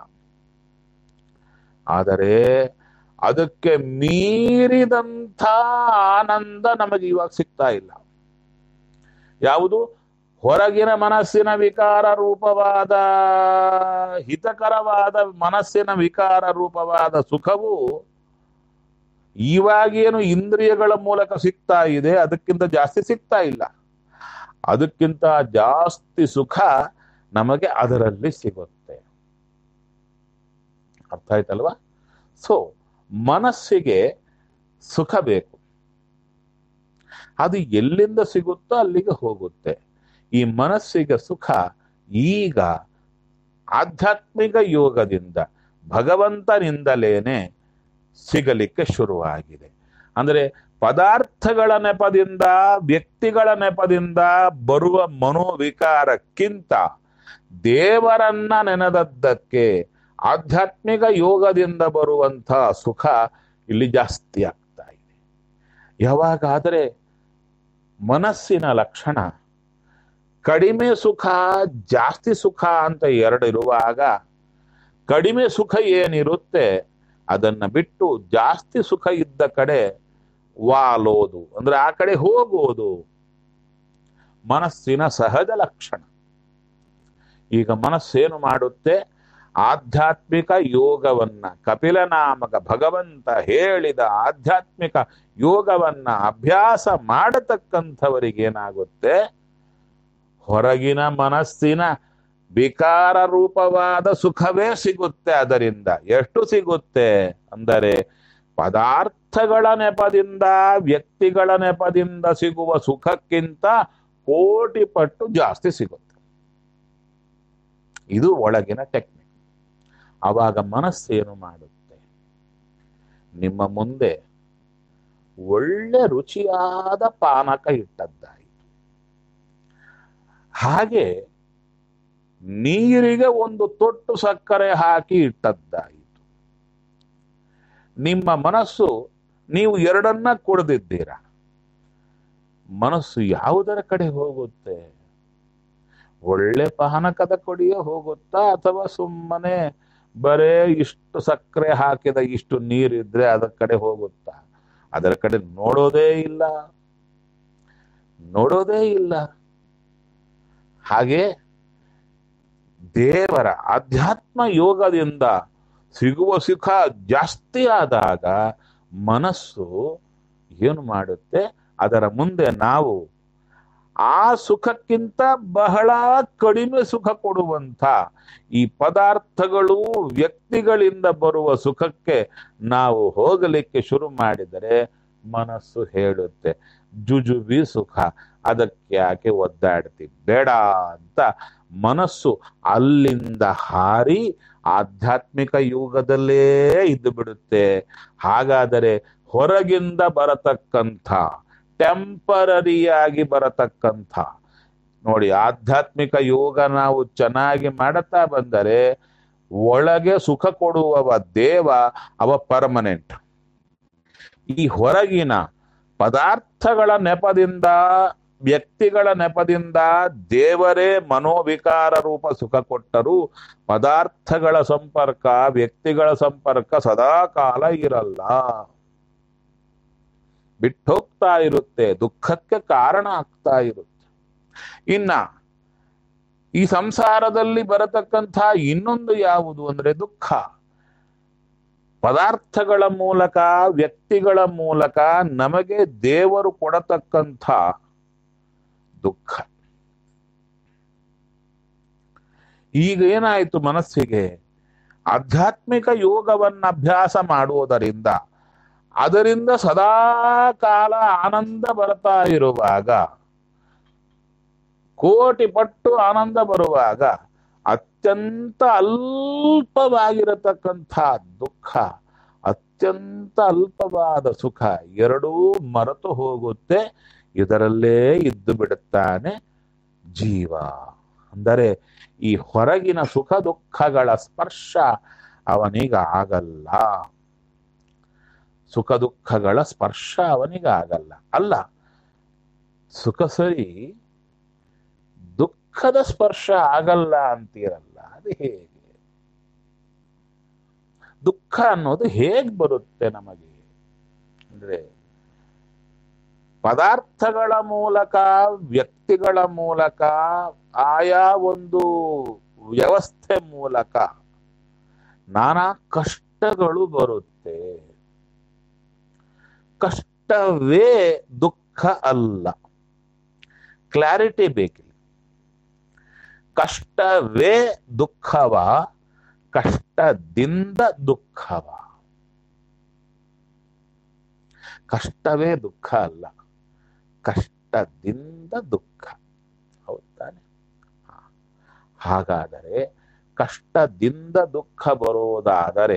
ಆದರೆ ಅದಕ್ಕೆ ಮೀರಿದಂಥ ಆನಂದ ನಮಗೆ ಇವಾಗ ಸಿಗ್ತಾ ಇಲ್ಲ. ಯಾವುದು? ಹೊರಗಿನ ಮನಸ್ಸಿನ ವಿಕಾರ ರೂಪವಾದ ಹಿತಕರವಾದ ಮನಸ್ಸಿನ ವಿಕಾರ ರೂಪವಾದ ಸುಖವು ಇವಾಗೇನು ಇಂದ್ರಿಯಗಳ ಮೂಲಕ ಸಿಗ್ತಾ ಇದೆ, ಅದಕ್ಕಿಂತ ಜಾಸ್ತಿ ಸಿಗ್ತಾ ಇಲ್ಲ. ಅದಕ್ಕಿಂತ ಜಾಸ್ತಿ ಸುಖ ನಮಗೆ ಅದರಲ್ಲಿ ಸಿಗುತ್ತೆ. ಅರ್ಥ ಆಯ್ತಲ್ವಾ? ಸೊ ಮನಸ್ಸಿಗೆ ಸುಖ ಬೇಕು, ಅದು ಎಲ್ಲಿಂದ ಸಿಗುತ್ತೋ ಅಲ್ಲಿಗೆ ಹೋಗುತ್ತೆ. ಈ ಮನಸ್ಸಿಗೆ ಸುಖ ಈಗ ಆಧ್ಯಾತ್ಮಿಕ ಯೋಗದಿಂದ ಭಗವಂತನಿಂದಲೇನೆ ಸಿಗಲಿಕ್ಕೆ ಶುರುವಾಗಿದೆ. ಅಂದರೆ ಪದಾರ್ಥಗಳ ನೆಪದಿಂದ ವ್ಯಕ್ತಿಗಳ ನೆಪದಿಂದ ಬರುವ ಮನೋವಿಕಾರಕ್ಕಿಂತ ದೇವರನ್ನ ನೆನೆದದ್ದಕ್ಕೆ ಆಧ್ಯಾತ್ಮಿಕ ಯೋಗದಿಂದ ಬರುವಂಥ ಸುಖ ಇಲ್ಲಿ ಜಾಸ್ತಿ ಆಗ್ತಾ ಇದೆ. ಯಾವಾಗಾದರೆ ಮನಸ್ಸಿನ ಲಕ್ಷಣ ಕಡಿಮೆ ಸುಖ ಜಾಸ್ತಿ ಸುಖ ಅಂತ ಎರಡು ಇರುವಾಗ, ಕಡಿಮೆ ಸುಖ ಏನಿರುತ್ತೆ ಅದನ್ನ ಬಿಟ್ಟು ಜಾಸ್ತಿ ಸುಖ ಇದ್ದ ಕಡೆ ವಾಲೋದು, ಅಂದ್ರೆ ಆ ಕಡೆ ಹೋಗೋದು ಮನಸ್ಸಿನ ಸಹಜ ಲಕ್ಷಣ. ಈಗ ಮನಸ್ಸೇನು ಮಾಡುತ್ತೆ? ಆಧ್ಯಾತ್ಮಿಕ ಯೋಗವನ್ನ, ಕಪಿಲನಾಮಕ ಭಗವಂತ ಹೇಳಿದ ಆಧ್ಯಾತ್ಮಿಕ ಯೋಗವನ್ನ ಅಭ್ಯಾಸ ಮಾಡತಕ್ಕಂಥವರಿಗೇನಾಗುತ್ತೆ? ಹೊರಗಿನ ಮನಸ್ಸಿನ ವಿಕಾರ ರೂಪವಾದ ಸುಖವೇ ಸಿಗುತ್ತೆ. ಅದರಿಂದ ಎಷ್ಟು ಸಿಗುತ್ತೆ ಅಂದರೆ ಪದಾರ್ಥಗಳ ನೆಪದಿಂದ ವ್ಯಕ್ತಿಗಳ ನೆಪದಿಂದ ಸಿಗುವ ಸುಖಕ್ಕಿಂತ ಕೋಟಿ ಪಟ್ಟು ಜಾಸ್ತಿ ಸಿಗುತ್ತೆ. ಇದು ಒಳಗಿನ ಟೆಕ್ನಿಕ್. ಆವಾಗ ಮನಸ್ಸೇನು ಮಾಡುತ್ತೆ? ನಿಮ್ಮ ಮುಂದೆ ಒಳ್ಳೆ ರುಚಿಯಾದ ಪಾನಕ ಇಟ್ಟದ್ದಾಯಿತು, ಹಾಗೆ ನೀರಿಗೆ ಒಂದು ತೊಟ್ಟು ಸಕ್ಕರೆ ಹಾಕಿ ಇಟ್ಟದ್ದಾಯಿತು. ನಿಮ್ಮ ಮನಸ್ಸು, ನೀವು ಎರಡನ್ನ ಕುಡಿದಿದ್ದೀರಾ, ಮನಸ್ಸು ಯಾವುದರ ಕಡೆ ಹೋಗುತ್ತೆ? ಒಳ್ಳೆ ಪಾನಕದ ಕಡೆಯೇ ಹೋಗುತ್ತಾ, ಅಥವಾ ಸುಮ್ಮನೆ ಬರೇ ಇಷ್ಟು ಸಕ್ಕರೆ ಹಾಕಿದ ಇಷ್ಟು ನೀರಿದ್ರೆ ಅದರ ಕಡೆ ಹೋಗುತ್ತಾ? ಅದರ ಕಡೆ ನೋಡೋದೇ ಇಲ್ಲ, ನೋಡೋದೇ ಇಲ್ಲ. ಹಾಗೆ ದೇವರ ಅಧ್ಯಾತ್ಮ ಯೋಗದಿಂದ ಸಿಗುವ ಸುಖ ಜಾಸ್ತಿ ಆದಾಗ ಮನಸ್ಸು ಏನು ಮಾಡುತ್ತೆ? ಅದರ ಮುಂದೆ ನಾವು ಆ ಸುಖಕ್ಕಿಂತ ಬಹಳ ಕಡಿಮೆ ಸುಖ ಕೊಡುವಂಥ ಈ ಪದಾರ್ಥಗಳು ವ್ಯಕ್ತಿಗಳಿಂದ ಬರುವ ಸುಖಕ್ಕೆ ನಾವು ಹೋಗಲಿಕ್ಕೆ ಶುರು ಮಾಡಿದರೆ ಮನಸ್ಸು ಹೇಳುತ್ತೆ, ಜುಜುಬಿ ಸುಖ, ಅದಕ್ಕೆ ಯಾಕೆ ಒದ್ದಾಡ್ತಿ, ಬೇಡ ಅಂತ ಮನಸ್ಸು ಅಲ್ಲಿಂದ ಹಾರಿ ಆಧ್ಯಾತ್ಮಿಕ ಯುಗದಲ್ಲೇ ಇದ್ದು ಬಿಡುತ್ತೆ. ಹಾಗಾದರೆ ಹೊರಗಿಂದ ಬರತಕ್ಕಂಥ ಟೆಂಪರರಿಯಾಗಿ ಬರತಕ್ಕಂಥ ನೋಡಿ. ಆಧ್ಯಾತ್ಮಿಕ ಯೋಗ ನಾವು ಚೆನ್ನಾಗಿ ಮಾಡುತ್ತಾ ಬಂದರೆ ಒಳಗೆ ಸುಖ ಕೊಡುವವ ದೇವ ಅವ ಪರ್ಮನೆಂಟ್. ಈ ಹೊರಗಿನ ಪದಾರ್ಥಗಳ ನೆಪದಿಂದ ವ್ಯಕ್ತಿಗಳ ನೆಪದಿಂದ ದೇವರೇ ಮನೋವಿಕಾರ ರೂಪ ಸುಖ ಕೊಟ್ಟರೂ ಪದಾರ್ಥಗಳ ಸಂಪರ್ಕ ವ್ಯಕ್ತಿಗಳ ಸಂಪರ್ಕ ಸದಾ ಕಾಲ ಇರಲ್ಲ, ಬಿಟ್ಟೋಗ್ತಾ ಇರುತ್ತೆ, ದುಃಖಕ್ಕೆ ಕಾರಣ ಆಗ್ತಾ ಇರುತ್ತೆ. ಇನ್ನ ಈ ಸಂಸಾರದಲ್ಲಿ ಬರತಕ್ಕಂಥ ಇನ್ನೊಂದು ಯಾವುದು ಅಂದ್ರೆ ದುಃಖ. ಪದಾರ್ಥಗಳ ಮೂಲಕ ವ್ಯಕ್ತಿಗಳ ಮೂಲಕ ನಮಗೆ ದೇವರು ಕೊಡತಕ್ಕಂಥ ದುಃಖ. ಈಗ ಏನಾಯಿತು ಮನಸ್ಸಿಗೆ, ಆಧ್ಯಾತ್ಮಿಕ ಯೋಗವನ್ನು ಅಭ್ಯಾಸ ಮಾಡುವುದರಿಂದ ಅದರಿಂದ ಸದಾ ಕಾಲ ಆನಂದ ಬರ್ತಾ ಇರುವಾಗ, ಕೋಟಿ ಪಟ್ಟು ಆನಂದ ಬರುವಾಗ ಅತ್ಯಂತ ಅಲ್ಪವಾಗಿರತಕ್ಕಂಥ ದುಃಖ, ಅತ್ಯಂತ ಅಲ್ಪವಾದ ಸುಖ ಎರಡೂ ಮರೆತು ಹೋಗುತ್ತೆ. ಇದರಲ್ಲೇ ಇದ್ದು ಬಿಡುತ್ತಾನೆ ಜೀವ. ಅಂದರೆ ಈ ಹೊರಗಿನ ಸುಖ ದುಃಖಗಳ ಸ್ಪರ್ಶ ಅವನಿಗಾಗಲ್ಲ. ಸುಖ ದುಃಖಗಳ ಸ್ಪರ್ಶ ಅವನಿಗಾಗಲ್ಲ. ಅಲ್ಲ, ಸುಖ ಸರಿ, ದುಃಖದ ಸ್ಪರ್ಶ ಆಗಲ್ಲ ಅಂತೀರಲ್ಲ, ಅದು ಹೇಗೆ? ದುಃಖ ಅನ್ನೋದು ಹೇಗ್ ಬರುತ್ತೆ ನಮಗೆ ಅಂದ್ರೆ, ಪದಾರ್ಥಗಳ ಮೂಲಕ ವ್ಯಕ್ತಿಗಳ ಮೂಲಕ ಆಯಾ ಒಂದು ವ್ಯವಸ್ಥೆ ಮೂಲಕ ನಾನಾ ಕಷ್ಟಗಳು ಬರುತ್ತೆ. ಕಷ್ಟವೇ ದುಃಖ ಅಲ್ಲ. ಕ್ಲಾರಿಟಿ ಬೇಕಿಲ್ಲ. ಕಷ್ಟವೇ ದುಃಖವ, ಕಷ್ಟದಿಂದ ದುಃಖವ. ಕಷ್ಟವೇ ದುಃಖ ಅಲ್ಲ, ಕಷ್ಟದಿಂದ ದುಃಖ. ಹೌದಾನೆ? ಹಾಗಾದರೆ ಕಷ್ಟದಿಂದ ದುಃಖ ಬರೋದಾದರೆ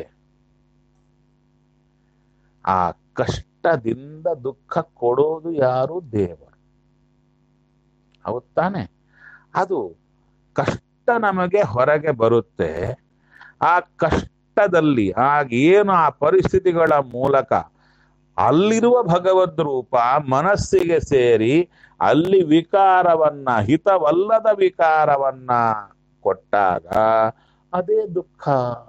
ಆ ಕಷ್ಟದಿಂದ ದುಃಖ ಕೊಡೋದು ಯಾರು? ದೇವರು. ಹೌದ್ ತಾನೆ? ಅದು ಕಷ್ಟ ನಮಗೆ ಹೊರಗೆ ಬರುತ್ತೆ. ಆ ಕಷ್ಟದಲ್ಲಿ ಆಗೇನು ಆ ಪರಿಸ್ಥಿತಿಗಳ ಮೂಲಕ ಅಲ್ಲಿರುವ ಭಗವದ್ ರೂಪ ಮನಸ್ಸಿಗೆ ಸೇರಿ ಅಲ್ಲಿ ವಿಕಾರವನ್ನ, ಹಿತವಲ್ಲದ ವಿಕಾರವನ್ನ ಕೊಟ್ಟಾಗ ಅದೇ ದುಃಖ.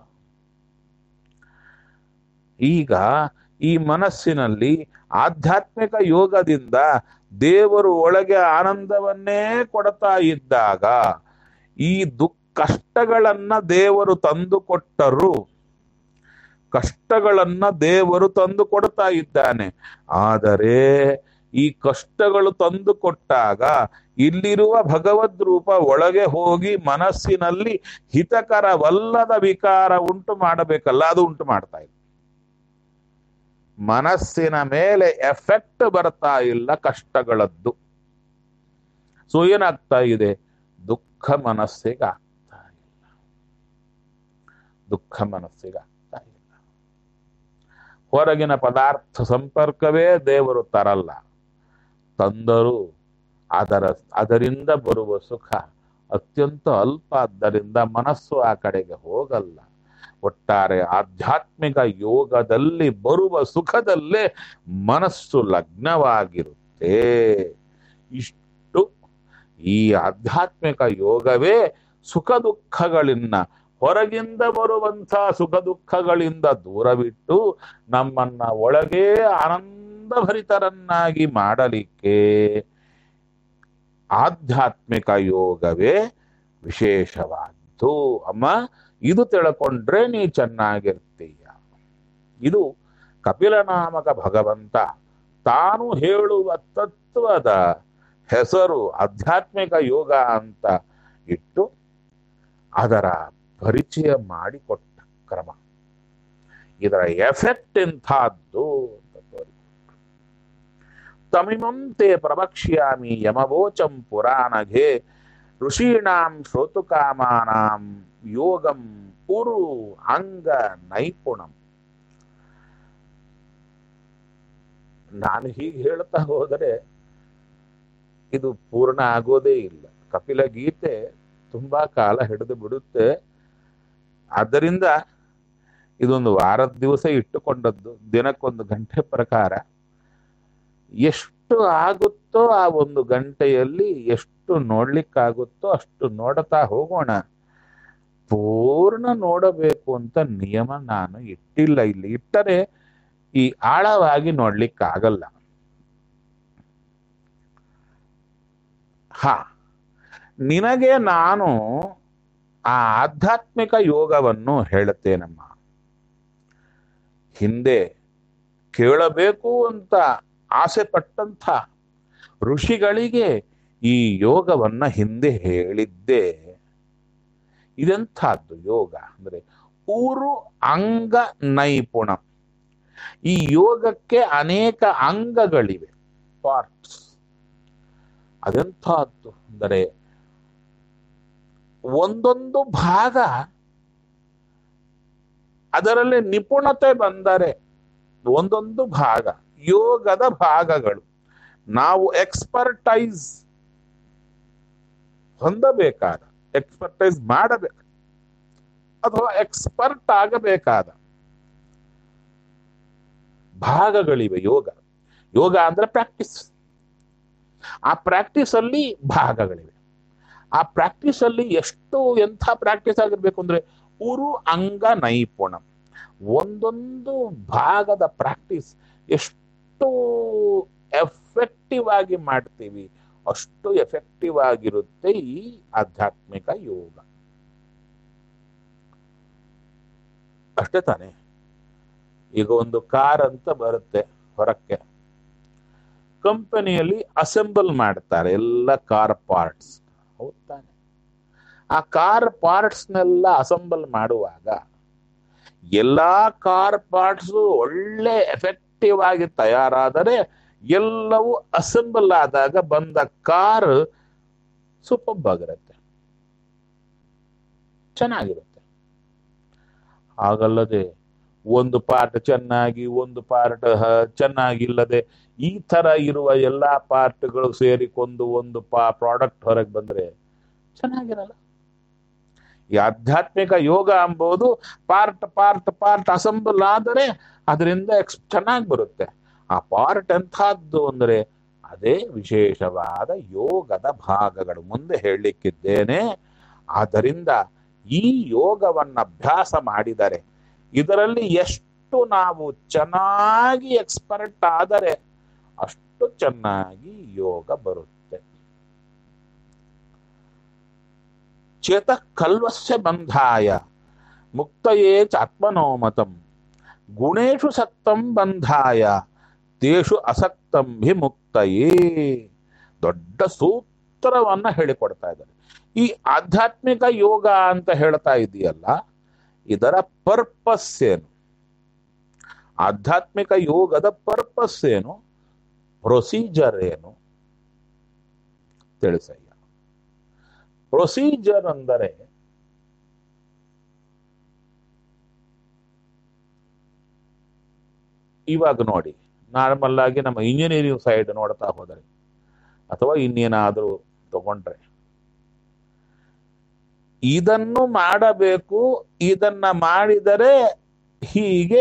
ಈಗ ಈ ಮನಸ್ಸಿನಲ್ಲಿ ಆಧ್ಯಾತ್ಮಿಕ ಯೋಗದಿಂದ ದೇವರು ಒಳಗೆ ಆನಂದವನ್ನೇ ಕೊಡ್ತಾ ಇದ್ದಾಗ ಈ ದುಃಖ ಕಷ್ಟಗಳನ್ನ ದೇವರು ತಂದು ಕೊಟ್ಟರು, ಕಷ್ಟಗಳನ್ನ ದೇವರು ತಂದು ಕೊಡ್ತಾ ಇದ್ದಾನೆ. ಆದರೆ ಈ ಕಷ್ಟಗಳು ತಂದು ಕೊಟ್ಟಾಗ ಇಲ್ಲಿರುವ ಭಗವದ್ ರೂಪ ಒಳಗೆ ಹೋಗಿ ಮನಸ್ಸಿನಲ್ಲಿ ಹಿತಕರವಲ್ಲದ ವಿಕಾರ ಉಂಟು ಮಾಡಬೇಕಲ್ಲ, ಅದು ಉಂಟು ಮಾಡ್ತಾ ಇಲ್ಲ. ಮನಸ್ಸಿನ ಮೇಲೆ ಎಫೆಕ್ಟ್ ಬರ್ತಾ ಇಲ್ಲ ಕಷ್ಟಗಳದ್ದು. ಸೊ ಏನಾಗ್ತಾ ಇದೆ? ದುಃಖ ಮನಸ್ಸಿಗೆ ಆಗ್ತಾ ಇಲ್ಲ. ದುಃಖ ಮನಸ್ಸಿಗೆ ಆಗ್ತಾ ಇಲ್ಲ. ಹೊರಗಿನ ಪದಾರ್ಥ ಸಂಪರ್ಕವೇ ದೇವರು ತರಲ್ಲ, ತಂದರು ಅದರ ಅದರಿಂದ ಬರುವ ಸುಖ ಅತ್ಯಂತ ಅಲ್ಪ. ಆದ್ದರಿಂದ ಮನಸ್ಸು ಆ ಕಡೆಗೆ ಹೋಗಲ್ಲ. ಒಟ್ಟಾರೆ ಆಧ್ಯಾತ್ಮಿಕ ಯೋಗದಲ್ಲಿ ಬರುವ ಸುಖದಲ್ಲೇ ಮನಸ್ಸು ಲಗ್ನವಾಗಿರುತ್ತೆ. ಇಷ್ಟು ಈ ಆಧ್ಯಾತ್ಮಿಕ ಯೋಗವೇ ಸುಖ ದುಃಖಗಳಿಂದ, ಹೊರಗಿಂದ ಬರುವಂಥ ಸುಖ ದುಃಖಗಳಿಂದ ದೂರವಿಟ್ಟು ನಮ್ಮನ್ನ ಒಳಗೆ ಆನಂದಭರಿತರನ್ನಾಗಿ ಮಾಡಲಿಕ್ಕೆ ಆಧ್ಯಾತ್ಮಿಕ ಯೋಗವೇ ವಿಶೇಷವಾದ್ದು. ಅಮ್ಮ, ಇದು ತಿಳ್ಕೊಂಡ್ರೆ ನೀ ಚೆನ್ನಾಗಿರ್ತೀಯ. ಇದು ಕಪಿಲನಾಮಕ ಭಗವಂತ ತಾನು ಹೇಳುವ ತತ್ವದ ಹೆಸರು ಆಧ್ಯಾತ್ಮಿಕ ಯೋಗ ಅಂತ ಇಟ್ಟು ಅದರ ಪರಿಚಯ ಮಾಡಿಕೊಟ್ಟ ಕ್ರಮ. ಇದರ ಎಫೆಕ್ಟ್ ಎಂಥದ್ದು ಅಂತ ತೋರಿಕೊಟ್ರು. ತಮಿಮಂತೆ ಪ್ರವಕ್ಷ್ಯಾಮಿ ಯಮವೋಚಂ ಪುರಾಣಘೇ ಋಷೀಣಾಂ ಶ್ರೋತುಕಾಮಾನಾಂ ಯೋಗಂ ಕುರು ಅಂಗ ನೈಪುಣಂ. ನಾನು ಹೀಗೆ ಹೇಳ್ತಾ ಹೋದರೆ ಇದು ಪೂರ್ಣ ಆಗೋದೇ ಇಲ್ಲ. ಕಪಿಲ ಗೀತೆ ತುಂಬಾ ಕಾಲ ಹಿಡಿದು ಬಿಡುತ್ತೆ. ಆದ್ದರಿಂದ ಇದೊಂದು ವಾರದ ದಿವಸ ಇಟ್ಟುಕೊಂಡದ್ದು, ದಿನಕ್ಕೊಂದು ಗಂಟೆ ಪ್ರಕಾರ ಎಷ್ಟು ಆಗುತ್ತೋ ಆ ಒಂದು ಗಂಟೆಯಲ್ಲಿ ಎಷ್ಟು ನೋಡ್ಲಿಕ್ಕಾಗುತ್ತೋ ಅಷ್ಟು ನೋಡ್ತಾ ಹೋಗೋಣ. ಪೂರ್ಣ ನೋಡಬೇಕು ಅಂತ ನಿಯಮ ನಾನು ಇಟ್ಟಿಲ್ಲ. ಇಲ್ಲಿ ಇಟ್ಟರೆ ಈ ಆಳವಾಗಿ ನೋಡ್ಲಿಕ್ಕಾಗಲ್ಲ. ಹಾ, ನಿನಗೆ ನಾನು ಆ ಆಧ್ಯಾತ್ಮಿಕ ಯೋಗವನ್ನು ಹೇಳುತ್ತೇನಮ್ಮ. ಹಿಂದೆ ಕೇಳಬೇಕು ಅಂತ ಆಸೆ ಪಟ್ಟಂಥ ಋಷಿಗಳಿಗೆ ಈ ಯೋಗವನ್ನ ಹಿಂದೆ ಹೇಳಿದ್ದೆ. ಇದೆಂಥದ್ದು ಯೋಗ ಅಂದ್ರೆ ಊರು ಅಂಗ ನೈಪುಣ. ಈ ಯೋಗಕ್ಕೆ ಅನೇಕ ಅಂಗಗಳಿವೆ, ಪಾರ್ಟ್ಸ್. ಅದೆಂಥದ್ದು ಅಂದರೆ ಒಂದೊಂದು ಭಾಗ ಅದರಲ್ಲಿ ನಿಪುಣತೆ ಬಂದರೆ ಒಂದೊಂದು ಭಾಗ ಯೋಗದ ಭಾಗಗಳು ನಾವು ಎಕ್ಸ್ಪರ್ಟೈಸ್ ಹೊಂದಬೇಕಾದ, ಎಕ್ಸ್ಪರ್ಟೈಸ್ ಮಾಡಬೇಕು ಅಥವಾ ಎಕ್ಸ್ಪರ್ಟ್ ಆಗಬೇಕಾದ ಭಾಗಗಳಿವೆ. ಯೋಗ ಯೋಗ ಅಂದ್ರೆ ಪ್ರಾಕ್ಟೀಸ್. ಆ ಪ್ರಾಕ್ಟೀಸ್ ಅಲ್ಲಿ ಭಾಗಗಳಿವೆ. ಆ ಪ್ರಾಕ್ಟೀಸ್ ಅಲ್ಲಿ ಎಷ್ಟು ಎಂಥ ಪ್ರಾಕ್ಟೀಸ್ ಆಗಿರ್ಬೇಕು ಅಂದ್ರೆ ಉರು ಅಂಗ ನೈಪುಣ. ಒಂದೊಂದು ಭಾಗದ ಪ್ರಾಕ್ಟೀಸ್ ಎಷ್ಟು ಎಫೆಕ್ಟಿವ್ ಆಗಿ ಮಾಡ್ತೀವಿ ಅಷ್ಟು ಎಫೆಕ್ಟಿವ್ ಆಗಿರುತ್ತೆ ಈ ಆಧ್ಯಾತ್ಮಿಕ ಯೋಗ. ಅಷ್ಟೇ ತಾನೆ. ಈಗ ಒಂದು ಕಾರ್ ಅಂತ ಬರುತ್ತೆ ಹೊರಕ್ಕೆ, ಕಂಪನಿಯಲ್ಲಿ ಅಸೆಂಬಲ್ ಮಾಡ್ತಾರೆ ಎಲ್ಲ ಕಾರ್ ಪಾರ್ಟ್ಸ್, ಹೌದ್ ತಾನೆ. ಆ ಕಾರ್ ಪಾರ್ಟ್ಸ್ನೆಲ್ಲ ಅಸೆಂಬಲ್ ಮಾಡುವಾಗ ಎಲ್ಲಾ ಕಾರ್ ಪಾರ್ಟ್ಸ್ ಒಳ್ಳೆ ಎಫೆಕ್ಟಿವ್ ಆಗಿ ತಯಾರಾದರೆ ಎಲ್ಲವೂ ಅಸೆಂಬಲ್ ಆದಾಗ ಬಂದ ಕಾರ್ ಸೂಪರ್ ಆಗಿರುತ್ತೆ, ಚೆನ್ನಾಗಿರುತ್ತೆ. ಹಾಗಲ್ಲದೆ ಒಂದು ಪಾರ್ಟ್ ಚೆನ್ನಾಗಿ ಒಂದು ಪಾರ್ಟ್ ಚೆನ್ನಾಗಿಲ್ಲದೆ ಈ ತರ ಇರುವ ಎಲ್ಲಾ ಪಾರ್ಟ್ಗಳು ಸೇರಿಕೊಂಡು ಒಂದು ಪಾ ಪ್ರಾಡಕ್ಟ್ ಹೊರಗೆ ಬಂದ್ರೆ ಚೆನ್ನಾಗಿರಲ್ಲ. ಈ ಆಧ್ಯಾತ್ಮಿಕ ಯೋಗ ಎಂಬುದು ಪಾರ್ಟ್ ಪಾರ್ಟ್ ಪಾರ್ಟ್ ಅಸೆಂಬಲ್ ಆದರೆ ಅದರಿಂದ ಎಕ್ಸ್ ಚೆನ್ನಾಗಿ ಬರುತ್ತೆ. ಆ ಪಾರ್ಟ್ ಎಂಥದ್ದು ಅಂದ್ರೆ ಅದೇ ವಿಶೇಷವಾದ ಯೋಗದ ಭಾಗಗಳು. ಮುಂದೆ ಹೇಳಲಿಕ್ಕಿದ್ದೇನೆ. ಆದ್ದರಿಂದ ಈ ಯೋಗವನ್ನು ಅಭ್ಯಾಸ ಮಾಡಿದರೆ ಇದರಲ್ಲಿ ಎಷ್ಟು ನಾವು ಚೆನ್ನಾಗಿ ಎಕ್ಸ್ಪರ್ಟ್ ಆದರೆ ಅಷ್ಟು ಚೆನ್ನಾಗಿ ಯೋಗ ಬರುತ್ತೆ. ಚೇತ ಕಲ್ವಸ್ಯ ಬಂಧಾಯ ಮುಕ್ತಯೇ ಚಾತ್ಮನೋಮತಂ ಗುಣೇಶು ಸಕ್ತಂ ಬಂಧಾಯ ತೇಷು ಅಸಕ್ತಂ ಭಿ ಮುಕ್ತಯೇ. ದೊಡ್ಡ ಸೂತ್ರವನ್ನ ಹೇಳಿಕೊಡ್ತಾ ಇದ್ದಾರೆ. ಈ ಆಧ್ಯಾತ್ಮಿಕ ಯೋಗ ಅಂತ ಹೇಳ್ತಾ ಇದೆಯಲ್ಲ, ಇದರ ಪರ್ಪಸ್ ಏನು? ಆಧ್ಯಾತ್ಮಿಕ ಯೋಗದ ಪರ್ಪಸ್ ಏನು? ಪ್ರೊಸೀಜರ್ ಏನು ತಿಳಿಸಯ್ಯ. ಪ್ರೊಸೀಜರ್ ಅಂದರೆ ಇವಾಗ ನೋಡಿ, ನಾರ್ಮಲ್ ಆಗಿ ನಮ್ಮ ಇಂಜಿನಿಯರಿಂಗ್ ಸೈಡ್ ನೋಡ್ತಾ ಹೋದರೆ ಅಥವಾ ಇನ್ನೇನಾದ್ರೂ ತಗೊಂಡ್ರೆ ಇದನ್ನು ಮಾಡಬೇಕು, ಇದನ್ನ ಮಾಡಿದರೆ ಹೀಗೆ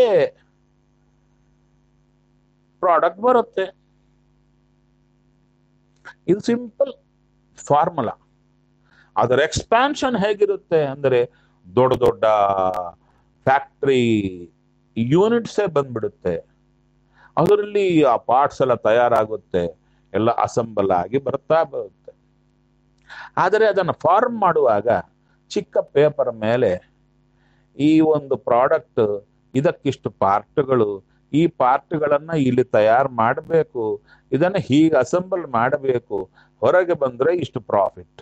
ಪ್ರಾಡಕ್ಟ್ ಬರುತ್ತೆ. ಇದು ಸಿಂಪಲ್ ಫಾರ್ಮುಲಾ. ಅದರ ಎಕ್ಸ್ಪ್ಯಾನ್ಷನ್ ಹೇಗಿರುತ್ತೆ ಅಂದರೆ ದೊಡ್ಡ ದೊಡ್ಡ ಫ್ಯಾಕ್ಟ್ರಿ ಯೂನಿಟ್ಸೇ ಬಂದ್ಬಿಡುತ್ತೆ. ಅದರಲ್ಲಿ ಆ ಪಾರ್ಟ್ಸ್ ಎಲ್ಲ ತಯಾರಾಗುತ್ತೆ, ಎಲ್ಲ ಅಸೆಂಬಲ್ ಆಗಿ ಬರ್ತಾ ಬರುತ್ತೆ. ಆದರೆ ಅದನ್ನು ಫಾರ್ಮ್ ಮಾಡುವಾಗ ಚಿಕ್ಕ ಪೇಪರ್ ಮೇಲೆ ಈ ಒಂದು ಪ್ರಾಡಕ್ಟ್ ಇದಕ್ಕಿಷ್ಟು ಪಾರ್ಟ್ಗಳು, ಈ ಪಾರ್ಟ್ಗಳನ್ನ ಇಲ್ಲಿ ತಯಾರು ಮಾಡಬೇಕು, ಇದನ್ನ ಹೀಗೆ ಅಸೆಂಬಲ್ ಮಾಡಬೇಕು, ಹೊರಗೆ ಬಂದ್ರೆ ಇಷ್ಟು ಪ್ರಾಫಿಟ್.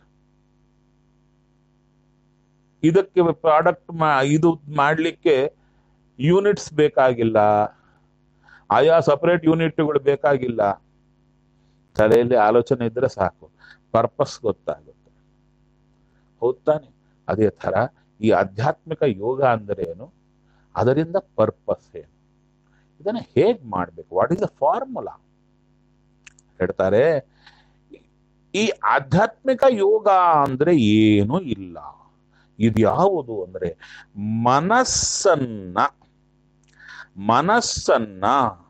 ಇದಕ್ಕೆ ಪ್ರಾಡಕ್ಟ್ ಇದು ಮಾಡಲಿಕ್ಕೆ ಯೂನಿಟ್ಸ್ ಬೇಕಾಗಿಲ್ಲ, ಆಯಾ ಸಪರೇಟ್ ಯೂನಿಟ್ಗಳು ಬೇಕಾಗಿಲ್ಲ. ತಲೆಯಲ್ಲಿ ಆಲೋಚನೆ ಇದ್ರೆ ಸಾಕು, ಪರ್ಪಸ್ ಗೊತ್ತಾಗುತ್ತೆ. ಹೌದ್ ತಾನೆ? ಅದೇ ತರ ಈ ಆಧ್ಯಾತ್ಮಿಕ ಯೋಗ ಅಂದರೆ ಏನು, ಅದರಿಂದ ಪರ್ಪಸ್ ಏನು, ಇದನ್ನ ಹೇಗ್ ಮಾಡ್ಬೇಕು? What is the formula? ಹೇಳ್ತಾರೆ, ಈ ಆಧ್ಯಾತ್ಮಿಕ ಯೋಗ ಅಂದ್ರೆ ಏನೂ ಇಲ್ಲ. ಇದ್ಯಾವುದು ಅಂದ್ರೆ ಮನಸ್ಸನ್ನ ಮನಸ್ಸನ್ನ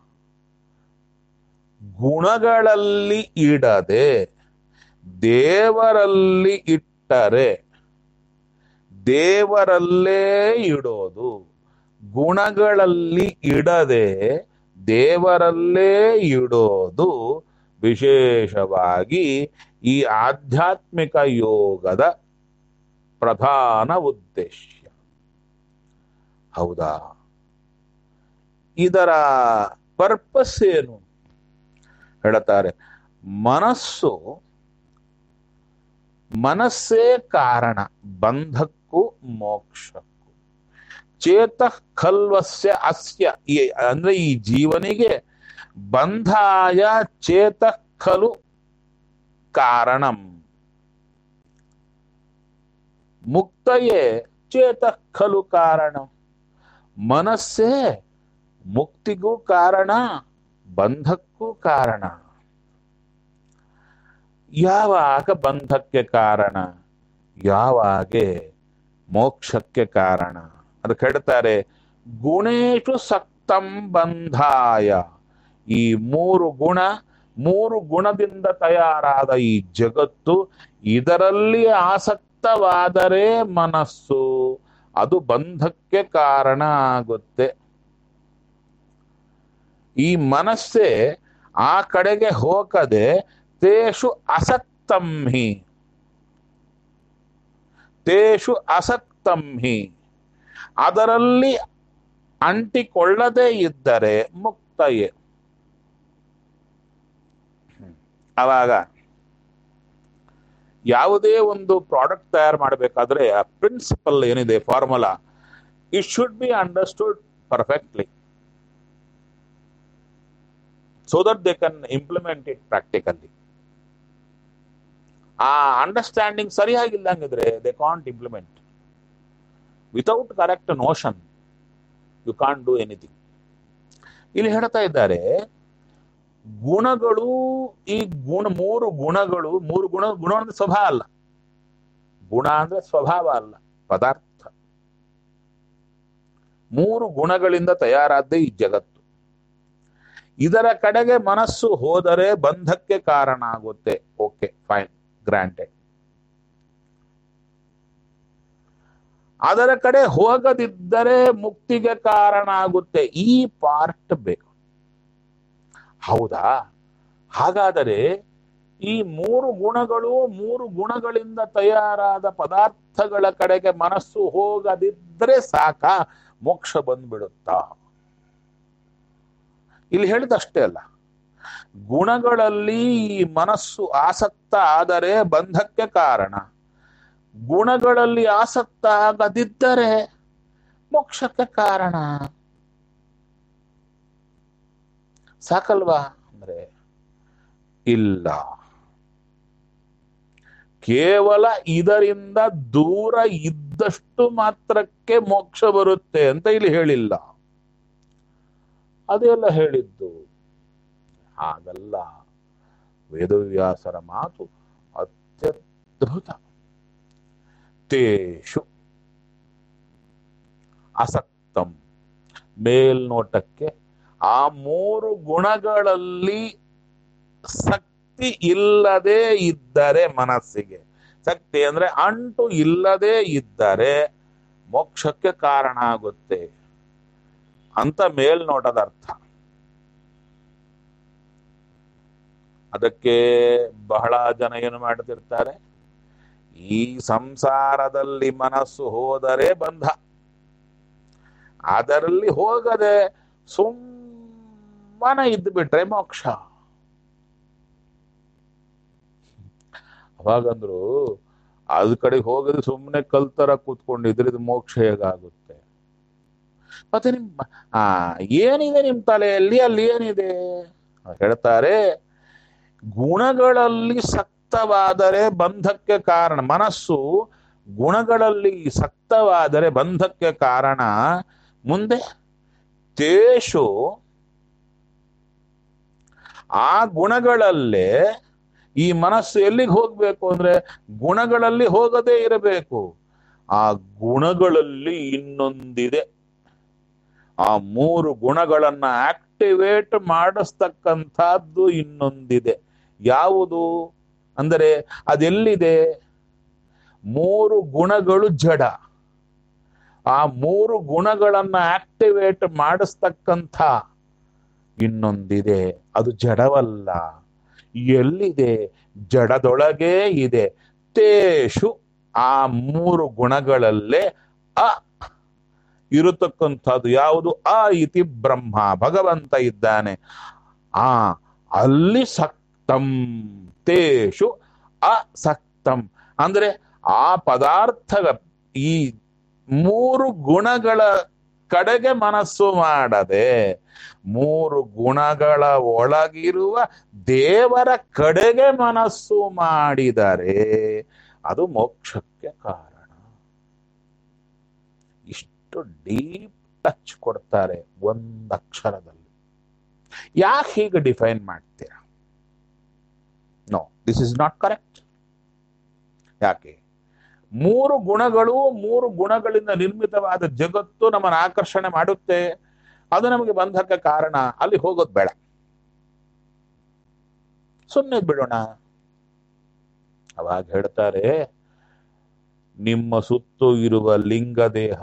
ಗುಣಗಳಲ್ಲಿ ಇಡದೆ ದೇವರಲ್ಲಿ ಇಟ್ಟರೆ, ದೇವರಲ್ಲೇ ಇಡೋದು. ಗುಣಗಳಲ್ಲಿ ಇಡದೆ ದೇವರಲ್ಲೇ ಇಡೋದು ವಿಶೇಷವಾಗಿ ಈ ಆಧ್ಯಾತ್ಮಿಕ ಯೋಗದ ಪ್ರಧಾನ ಉದ್ದೇಶ. ಹೌದಾ? ಇದರ ಪರ್ಪಸ್ ಏನು ಹೇಳ್ತಾರೆ? ಮನಸ್ಸು ಮನಸ್ಸೇ ಕಾರಣ ಬಂಧಕ್ಕೂ ಮೋಕ್ಷಕ್ಕೂ. ಚೇತಃ ಖಲ್ವಸ್ಯ ಅಸ್ಯ, ಈ ಅಂದ್ರೆ ಈ ಜೀವನಿಗೆ ಬಂಧಾಯ ಚೇತಃ ಖಲು ಕಾರಣಂ, ಮುಕ್ತಯೇ ಚೇತಃ ಖಲು ಕಾರಣ. ಮನಸ್ಸೇ ಮುಕ್ತಿಗೂ ಕಾರಣ, ಬಂಧಕ್ಕೂ ಕಾರಣ. ಯಾವಾಗ ಬಂಧಕ್ಕೆ ಕಾರಣ, ಯಾವಾಗೆ ಮೋಕ್ಷಕ್ಕೆ ಕಾರಣ? ಅದಕ್ಕೆ ಹೇಳ್ತಾರೆ, ಗುಣೇಶು ಸಕ್ತಂ ಬಂಧಾಯ. ಈ ಮೂರು ಗುಣ, ಮೂರು ಗುಣದಿಂದ ತಯಾರಾದ ಈ ಜಗತ್ತು, ಇದರಲ್ಲಿ ಆಸಕ್ತವಾದರೆ ಮನಸ್ಸು, ಅದು ಬಂಧಕ್ಕೆ ಕಾರಣ ಆಗುತ್ತೆ. ಈ ಮನಸ್ಸೇ ಆ ಕಡೆಗೆ ಹೋಗದೆ ತೇಷು ಅಸಕ್ತಂ ಹಿ, ತೇಷು ಅಸಕ್ತಂ ಹಿ, ಅದರಲ್ಲಿ ಅಂಟಿಕೊಳ್ಳದೇ ಇದ್ದರೆ ಮುಕ್ತಯೇ. ಅವಾಗ ಯಾವುದೇ ಒಂದು ಪ್ರಾಡಕ್ಟ್ ತಯಾರು ಮಾಡಬೇಕಾದ್ರೆ ಆ ಪ್ರಿನ್ಸಿಪಲ್ ಏನಿದೆ, formula, it should be understood perfectly so that they can implement it practically. ಆ ಅಂಡರ್ಸ್ಟ್ಯಾಂಡಿಂಗ್ ಸರಿಯಾಗಿಲ್ಲಂಗಿದ್ರೆ they can't implement. Without correct notion you can't do anything. ಇಲ್ಲಿ ಹೇಳ್ತಾ ಇದ್ದಾರೆ, ಗುಣಗಳು, ಈ ಗುಣ ಮೂರು ಗುಣಗಳು, ಮೂರು ಗುಣ, ಗುಣ ಅಂದ್ರೆ ಸ್ವಭಾವ ಅಲ್ಲ, ಗುಣ ಅಂದ್ರೆ ಸ್ವಭಾವ ಅಲ್ಲ, ಪದಾರ್ಥ. ಮೂರು ಗುಣಗಳಿಂದ ತಯಾರಾದ್ದೇ ಈ ಜಗತ್ತು. ಇದರ ಕಡೆಗೆ ಮನಸ್ಸು ಹೋದರೆ ಬಂಧಕ್ಕೆ ಕಾರಣ ಆಗುತ್ತೆ. Okay, fine, granted. ಅದರ ಕಡೆ ಹೋಗದಿದ್ದರೆ ಮುಕ್ತಿಗೆ ಕಾರಣ ಆಗುತ್ತೆ. ಈ ಪಾರ್ಟ್ ಬೇಕು. ಹೌದಾ? ಹಾಗಾದರೆ ಈ ಮೂರು ಗುಣಗಳು, ಮೂರು ಗುಣಗಳಿಂದ ತಯಾರಾದ ಪದಾರ್ಥಗಳ ಕಡೆಗೆ ಮನಸ್ಸು ಹೋಗದಿದ್ರೆ ಸಾಕ, ಮೋಕ್ಷ ಬಂದ್ಬಿಡುತ್ತಾ? ಇಲ್ಲಿ ಹೇಳಿದಷ್ಟೇ ಅಲ್ಲ, ಗುಣಗಳಲ್ಲಿ ಈ ಮನಸ್ಸು ಆಸಕ್ತ ಆದರೆ ಬಂಧಕ್ಕೆ ಕಾರಣ, ಗುಣಗಳಲ್ಲಿ ಆಸಕ್ತ ಆಗದಿದ್ದರೆ ಮೋಕ್ಷಕ್ಕೆ ಕಾರಣ. ಸಾಕಲ್ವಾ? ಅಂದ್ರೆ ಇಲ್ಲ, ಕೇವಲ ಇದರಿಂದ ದೂರ ಇದ್ದಷ್ಟು ಮಾತ್ರಕ್ಕೆ ಮೋಕ್ಷ ಬರುತ್ತೆ ಅಂತ ಇಲ್ಲಿ ಹೇಳಿಲ್ಲ. ಅದೆಲ್ಲ ಹೇಳಿದ್ದು ಹಾಗಲ್ಲ. ವೇದವ್ಯಾಸರ ಮಾತು ಅತ್ಯದ್ಭುತ. ತೇಷು ಅಸಕ್ತಂ, ಮೇಲ್ನೋಟಕ್ಕೆ ಆ ಮೂರು ಗುಣಗಳಲ್ಲಿ ಶಕ್ತಿ ಇಲ್ಲದೆ ಇದ್ದರೆ, ಮನಸ್ಸಿಗೆ ಶಕ್ತಿ ಅಂದ್ರೆ ಅಂಟು ಇಲ್ಲದೆ ಇದ್ದರೆ ಮೋಕ್ಷಕ್ಕೆ ಕಾರಣ ಆಗುತ್ತೆ ಅಂತ ಮೇಲ್ನೋಟದ ಅರ್ಥ. ಅದಕ್ಕೆ ಬಹಳ ಜನ ಏನು ಮಾಡ್ತಿರ್ತಾರೆ, ಈ ಸಂಸಾರದಲ್ಲಿ ಮನಸ್ಸು ಹೋದರೆ ಬಂಧ, ಅದರಲ್ಲಿ ಹೋಗದೆ ಸುಮ್ಮನೆ ಇದ್ದು ಬಿಟ್ರೆ ಮೋಕ್ಷ. ಅವಾಗಂದ್ರು ಅದ್ ಕಡೆಗೆ ಹೋಗದೆ ಸುಮ್ಮನೆ ಕಲ್ತರ ಕೂತ್ಕೊಂಡಿದ್ರೆ ಇದು ಮೋಕ್ಷ ಹೇಗಾಗುತ್ತೆ? ಮತ್ತೆ ನಿಮ್ ಆ ಏನಿದೆ ನಿಮ್ ತಲೆಯಲ್ಲಿ, ಅಲ್ಲಿ ಏನಿದೆ ಹೇಳ್ತಾರೆ, ಗುಣಗಳಲ್ಲಿ ಸಕ್ತವಾದರೆ ಬಂಧಕ್ಕೆ ಕಾರಣ. ಮನಸ್ಸು ಗುಣಗಳಲ್ಲಿ ಸಕ್ತವಾದರೆ ಬಂಧಕ್ಕೆ ಕಾರಣ. ಮುಂದೆ ತೇಷು ಆ ಗುಣಗಳಲ್ಲೇ ಈ ಮನಸ್ಸು ಎಲ್ಲಿಗೆ ಹೋಗ್ಬೇಕು ಅಂದ್ರೆ ಗುಣಗಳಲ್ಲಿ ಹೋಗದೇ ಇರಬೇಕು. ಆ ಗುಣಗಳಲ್ಲಿ ಇನ್ನೊಂದಿದೆ. ಆ ಮೂರು ಗುಣಗಳನ್ನ ಆಕ್ಟಿವೇಟ್ ಮಾಡಿಸ್ತಕ್ಕಂಥದ್ದು ಇನ್ನೊಂದಿದೆ. ಯಾವುದು ಅಂದರೆ ಅದೆಲ್ಲಿದೆ? ಮೂರು ಗುಣಗಳು ಜಡ. ಆ ಮೂರು ಗುಣಗಳನ್ನ ಆಕ್ಟಿವೇಟ್ ಮಾಡಿಸ್ತಕ್ಕಂಥ ಇನ್ನೊಂದಿದೆ, ಅದು ಜಡವಲ್ಲ. ಎಲ್ಲಿದೆ? ಜಡದೊಳಗೇ ಇದೆ. ತೇಷು, ಆ ಮೂರು ಗುಣಗಳಲ್ಲೇ ಅ ಇರತಕ್ಕಂಥದ್ದು ಯಾವುದು? ಅ ಇತಿ ಬ್ರಹ್ಮ, ಭಗವಂತ ಇದ್ದಾನೆ. ಆ ಅಲ್ಲಿ ಸಕ್ತಂ, ತೇಷು ಅಸಕ್ತಂ ಅಂದ್ರೆ ಆ ಪದಾರ್ಥ, ಈ ಮೂರು ಗುಣಗಳ ಕಡೆಗೆ ಮನಸ್ಸು ಮಾಡದೆ ಮೂರು ಗುಣಗಳ ಒಳಗಿರುವ ದೇವರ ಕಡೆಗೆ ಮನಸ್ಸು ಮಾಡಿದರೆ ಅದು ಮೋಕ್ಷಕ್ಕೆ ಕಾರಣ. ಇಷ್ಟು ಡೀಪ್ ಟಚ್ ಕೊಡ್ತಾರೆ ಒಂದಕ್ಷರದಲ್ಲಿ. ಯಾಕೆ ಹೀಗೆ ಡಿಫೈನ್ ಮಾಡ್ತೀರಾ? No, this is not correct. ಯಾಕೆ? ಮೂರು ಗುಣಗಳು, ಮೂರು ಗುಣಗಳಿಂದ ನಿರ್ಮಿತವಾದ ಜಗತ್ತು ನಮ್ಮನ್ನು ಆಕರ್ಷಣೆ ಮಾಡುತ್ತೆ. ಅದು ನಮಗೆ ಬಂಧಕ್ಕೆ ಕಾರಣ. ಅಲ್ಲಿ ಹೋಗೋದು ಬೇಡ, ಸುಮ್ಮನೆ ಬಿಡೋಣ. ಅವಾಗ ಹೇಳ್ತಾರೆ, ನಿಮ್ಮ ಸುತ್ತು ಇರುವ ಲಿಂಗ ದೇಹ,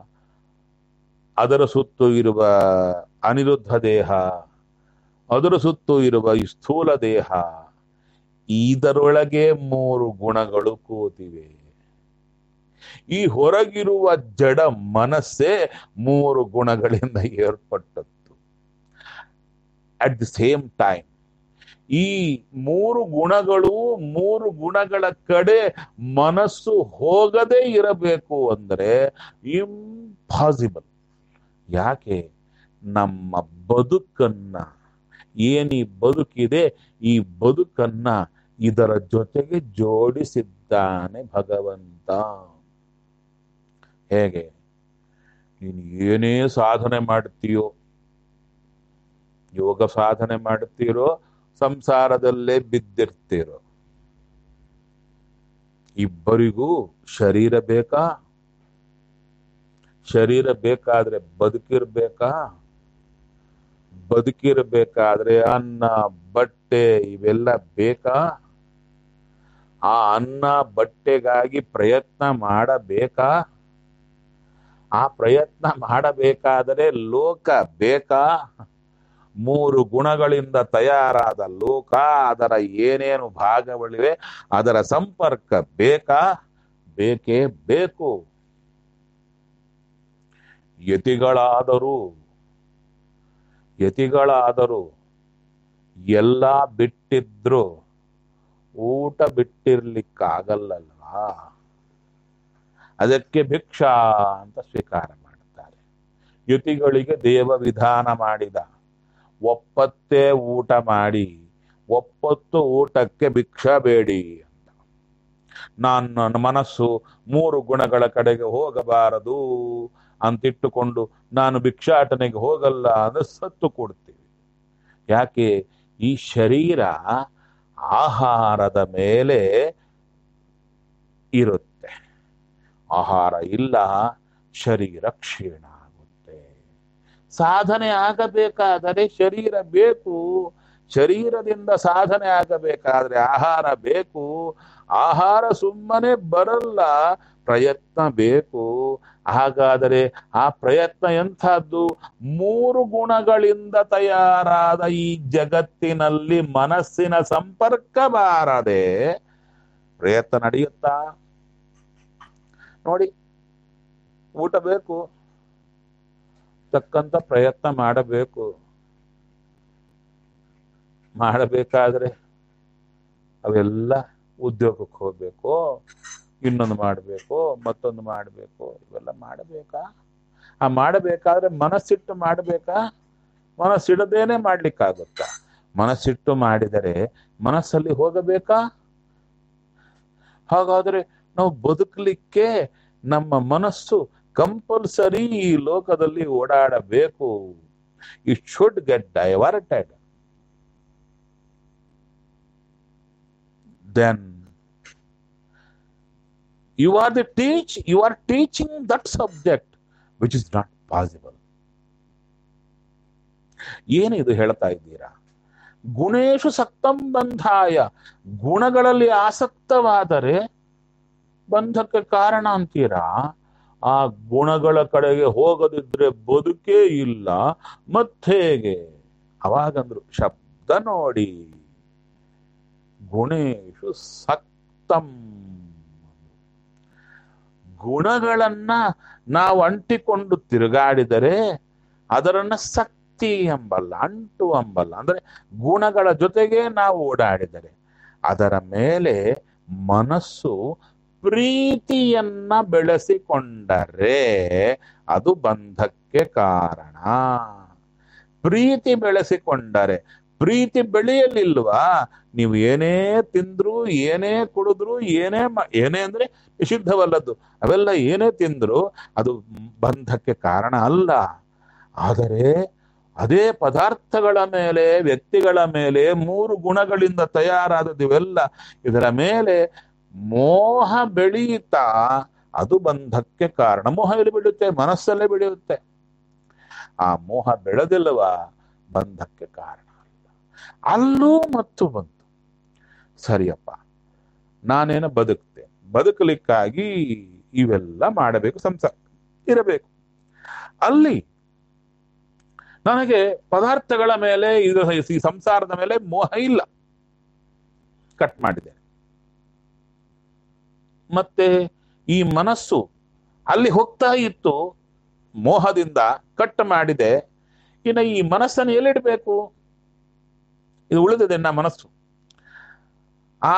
ಅದರ ಸುತ್ತು ಇರುವ ಅನಿರುದ್ಧ ದೇಹ, ಅದರ ಸುತ್ತು ಇರುವ ಈ ಸ್ಥೂಲ ದೇಹ, ಇದರೊಳಗೆ ಮೂರು ಗುಣಗಳು ಕೂತಿವೆ. ಈ ಹೊರಗಿರುವ ಜಡ ಮನಸ್ಸೇ ಮೂರು ಗುಣಗಳಿಂದ ಏರ್ಪಟ್ಟದ್ದು. ಅಟ್ ದಿ ಸೇಮ್ ಟೈಮ್ ಈ ಮೂರು ಗುಣಗಳು, ಮೂರು ಗುಣಗಳ ಕಡೆ ಮನಸ್ಸು ಹೋಗದೇ ಇರಬೇಕು ಅಂದರೆ ಇಂಪಾಸಿಬಲ್. ಯಾಕೆ? ನಮ್ಮ ಬದುಕನ್ನ, ಏನೀ ಬದುಕಿದೆ, ಈ ಬದುಕನ್ನ ಇದರ ಜೊತೆಗೆ ಜೋಡಿಸಿದ್ದಾನೆ ಭಗವಂತ. ಹೇಗೆ? ನೀನು ಏನೇ ಸಾಧನೆ ಮಾಡ್ತೀಯೋ, ಯೋಗ ಸಾಧನೆ ಮಾಡ್ತೀರೋ, ಸಂಸಾರದಲ್ಲೇ ಬಿದ್ದಿರ್ತೀರೋ, ಇಬ್ಬರಿಗೂ ಶರೀರ ಬೇಕಾ? ಶರೀರ ಬೇಕಾದ್ರೆ ಬದುಕಿರ್ಬೇಕಾ? ಬದುಕಿರ್ಬೇಕಾದ್ರೆ ಅನ್ನ, ಬಟ್ಟೆ ಇವೆಲ್ಲ ಬೇಕಾ? ಆ ಅನ್ನ ಬಟ್ಟೆಗಾಗಿ ಪ್ರಯತ್ನ ಮಾಡಬೇಕಾ? ಆ ಪ್ರಯತ್ನ ಮಾಡಬೇಕಾದರೆ ಲೋಕ ಬೇಕಾ? ಮೂರು ಗುಣಗಳಿಂದ ತಯಾರಾದ ಲೋಕ, ಅದರ ಏನೇನು ಭಾಗಗಳಿವೆ ಅದರ ಸಂಪರ್ಕ ಬೇಕಾ? ಬೇಕೇ ಬೇಕು. ಯತಿಗಳಾದರೂ ಯತಿಗಳಾದರೂ ಎಲ್ಲ ಬಿಟ್ಟಿದ್ರು ಊಟ ಬಿಟ್ಟಿರ್ಲಿಕ್ಕಾಗಲ್ಲಲ್ವಾ? ಅದಕ್ಕೆ ಭಿಕ್ಷಾ ಅಂತ ಸ್ವೀಕಾರ ಮಾಡ್ತಾರೆ. ಯತಿಗಳಿಗೆ ದೇವ ವಿಧಾನ ಮಾಡಿದ, ಒಪ್ಪತ್ತೇ ಊಟ ಮಾಡಿ ಒಪ್ಪತ್ತು ಊಟಕ್ಕೆ ಭಿಕ್ಷಾ ಬೇಡಿ ಅಂತ. ನನ್ನ ಮನಸ್ಸು ಮೂರು ಗುಣಗಳ ಕಡೆಗೆ ಹೋಗಬಾರದು ಅಂತಿಟ್ಟುಕೊಂಡು ನಾನು ಭಿಕ್ಷಾಟನೆಗೆ ಹೋಗಲ್ಲ ಅಂದ್ರೆ ಸತ್ತು ಕೊಡ್ತೀವಿ. ಯಾಕೆ? ಈ ಶರೀರ ಆಹಾರದ ಮೇಲೆ ಇರುತ್ತೆ. ಆಹಾರ ಇಲ್ಲ, ಶರೀರ ಕ್ಷೀಣ ಆಗುತ್ತೆ. ಸಾಧನೆ ಆಗಬೇಕಾದರೆ ಶರೀರ ಬೇಕು. ಶರೀರದಿಂದ ಸಾಧನೆ ಆಗಬೇಕಾದ್ರೆ ಆಹಾರ ಬೇಕು. ಆಹಾರ ಸುಮ್ಮನೆ ಬರಲ್ಲ, ಪ್ರಯತ್ನ ಬೇಕು. ಹಾಗಾದರೆ ಆ ಪ್ರಯತ್ನ ಎಂಥದ್ದು? ಮೂರು ಗುಣಗಳಿಂದ ತಯಾರಾದ ಈ ಜಗತ್ತಿನಲ್ಲಿ ಮನಸ್ಸಿನ ಸಂಪರ್ಕ ಬಾರದೆ ಪ್ರಯತ್ನ ನಡೆಯುತ್ತಾ? ನೋಡಿ, ಊಟ ಬೇಕು, ತಕ್ಕಂತ ಪ್ರಯತ್ನ ಮಾಡಬೇಕು. ಮಾಡಬೇಕಾದ್ರೆ ಅವೆಲ್ಲ ಉದ್ಯೋಗಕ್ಕೆ ಹೋಗ್ಬೇಕು, ಇನ್ನೊಂದು ಮಾಡಬೇಕು, ಮತ್ತೊಂದು ಮಾಡಬೇಕು, ಇವೆಲ್ಲ ಮಾಡಬೇಕಾ? ಆ ಮಾಡಬೇಕಾದ್ರೆ ಮನಸ್ಸಿಟ್ಟು ಮಾಡಬೇಕಾ? ಮನಸ್ಸಿಡದೇನೆ ಮಾಡ್ಲಿಕ್ಕಾಗುತ್ತಾ? ಮನಸ್ಸಿಟ್ಟು ಮಾಡಿದರೆ ಮನಸ್ಸಲ್ಲಿ ಹೋಗಬೇಕಾ? ಹಾಗಾದ್ರೆ ನಾವು ಬದುಕಲಿಕ್ಕೆ ನಮ್ಮ ಮನಸ್ಸು ಕಂಪಲ್ಸರಿ ಈ ಲೋಕದಲ್ಲಿ ಓಡಾಡಬೇಕು. It should get diverted. then you are the teach, you are teaching that subject which is not possible. ಏನಿದು ಹೇಳ್ತಾ ಇದ್ದೀರಾ? ಗುಣೇಶು ಸಕ್ತಂ ಬಂಧಾಯ, ಗುಣಗಳಲ್ಲಿ ಆಸಕ್ತವಾದರೆ ಬಂಧಕ್ಕೆ ಕಾರಣ ಅಂತೀರಾ? ಆ ಗುಣಗಳ ಕಡೆಗೆ ಹೋಗದಿದ್ರೆ ಬದುಕೇ ಇಲ್ಲ, ಮತ್ತೇಗೆ? ಅವಾಗಂದ್ರು ಶಬ್ದ ನೋಡಿ, ಗುಣೇಶು ಸಕ್ತಂ. ಗುಣಗಳನ್ನ ನಾವು ಅಂಟಿಕೊಂಡು ತಿರುಗಾಡಿದರೆ ಅದರನ್ನ ಸಕ್ತಿ ಎಂಬಲ್ಲ, ಅಂಟು ಎಂಬಲ್ಲ. ಅಂದ್ರೆ ಗುಣಗಳ ಜೊತೆಗೆ ನಾವು ಓಡಾಡಿದರೆ ಅದರ ಮೇಲೆ ಮನಸ್ಸು ಪ್ರೀತಿಯನ್ನ ಬೆಳೆಸಿಕೊಂಡರೆ ಅದು ಬಂಧಕ್ಕೆ ಕಾರಣ. ಪ್ರೀತಿ ಬೆಳೆಸಿಕೊಂಡರೆ, ಪ್ರೀತಿ ಬೆಳೆಯಲಿಲ್ವಾ, ನೀವು ಏನೇ ತಿಂದ್ರು, ಏನೇ ಕುಡಿದ್ರು, ಏನೇ ಏನೇ ಅಂದ್ರೆ ನಿಷಿದ್ಧವಲ್ಲದ್ದು, ಅವೆಲ್ಲ ಏನೇ ತಿಂದ್ರು ಅದು ಬಂಧಕ್ಕೆ ಕಾರಣ ಅಲ್ಲ. ಆದರೆ ಅದೇ ಪದಾರ್ಥಗಳ ಮೇಲೆ, ವ್ಯಕ್ತಿಗಳ ಮೇಲೆ, ಮೂರು ಗುಣಗಳಿಂದ ತಯಾರಾದದ್ದು ಇವೆಲ್ಲ, ಇದರ ಮೇಲೆ ಮೋಹ ಬೆಳೆಯುತ್ತಾ ಅದು ಬಂಧಕ್ಕೆ ಕಾರಣ. ಮೋಹ ಎಲ್ಲಿ ಬೆಳೆಯುತ್ತೆ? ಮನಸ್ಸಲ್ಲೇ ಬೆಳೆಯುತ್ತೆ. ಆ ಮೋಹ ಬೆಳೆದಿಲ್ಲವಾ, ಬಂಧಕ್ಕೆ ಕಾರಣ ಅಲ್ಲ. ಅಲ್ಲೂ ಮತ್ತು ಬಂತು. ಸರಿಯಪ್ಪ, ನಾನೇನು ಬದುಕ್ತೆ, ಬದುಕಲಿಕ್ಕಾಗಿ ಇವೆಲ್ಲ ಮಾಡಬೇಕು, ಸಂಸಾರ ಇರಬೇಕು. ಅಲ್ಲಿ ನನಗೆ ಪದಾರ್ಥಗಳ ಮೇಲೆ, ಇದು ಈ ಸಂಸಾರದ ಮೇಲೆ ಮೋಹ ಇಲ್ಲ, ಕಟ್ ಮಾಡಿದೆ. ಮತ್ತೆ ಈ ಮನಸ್ಸು ಅಲ್ಲಿ ಹೋಗ್ತಾ ಇತ್ತು, ಮೋಹದಿಂದ ಕಟ್ ಮಾಡಿದೆ. ಇನ್ನು ಈ ಮನಸ್ಸನ್ನು ಎಲ್ಲಿಡ್ಬೇಕು? ಇದು ಉಳಿದಿದೆ ನಾ ಮನಸ್ಸು, ಆ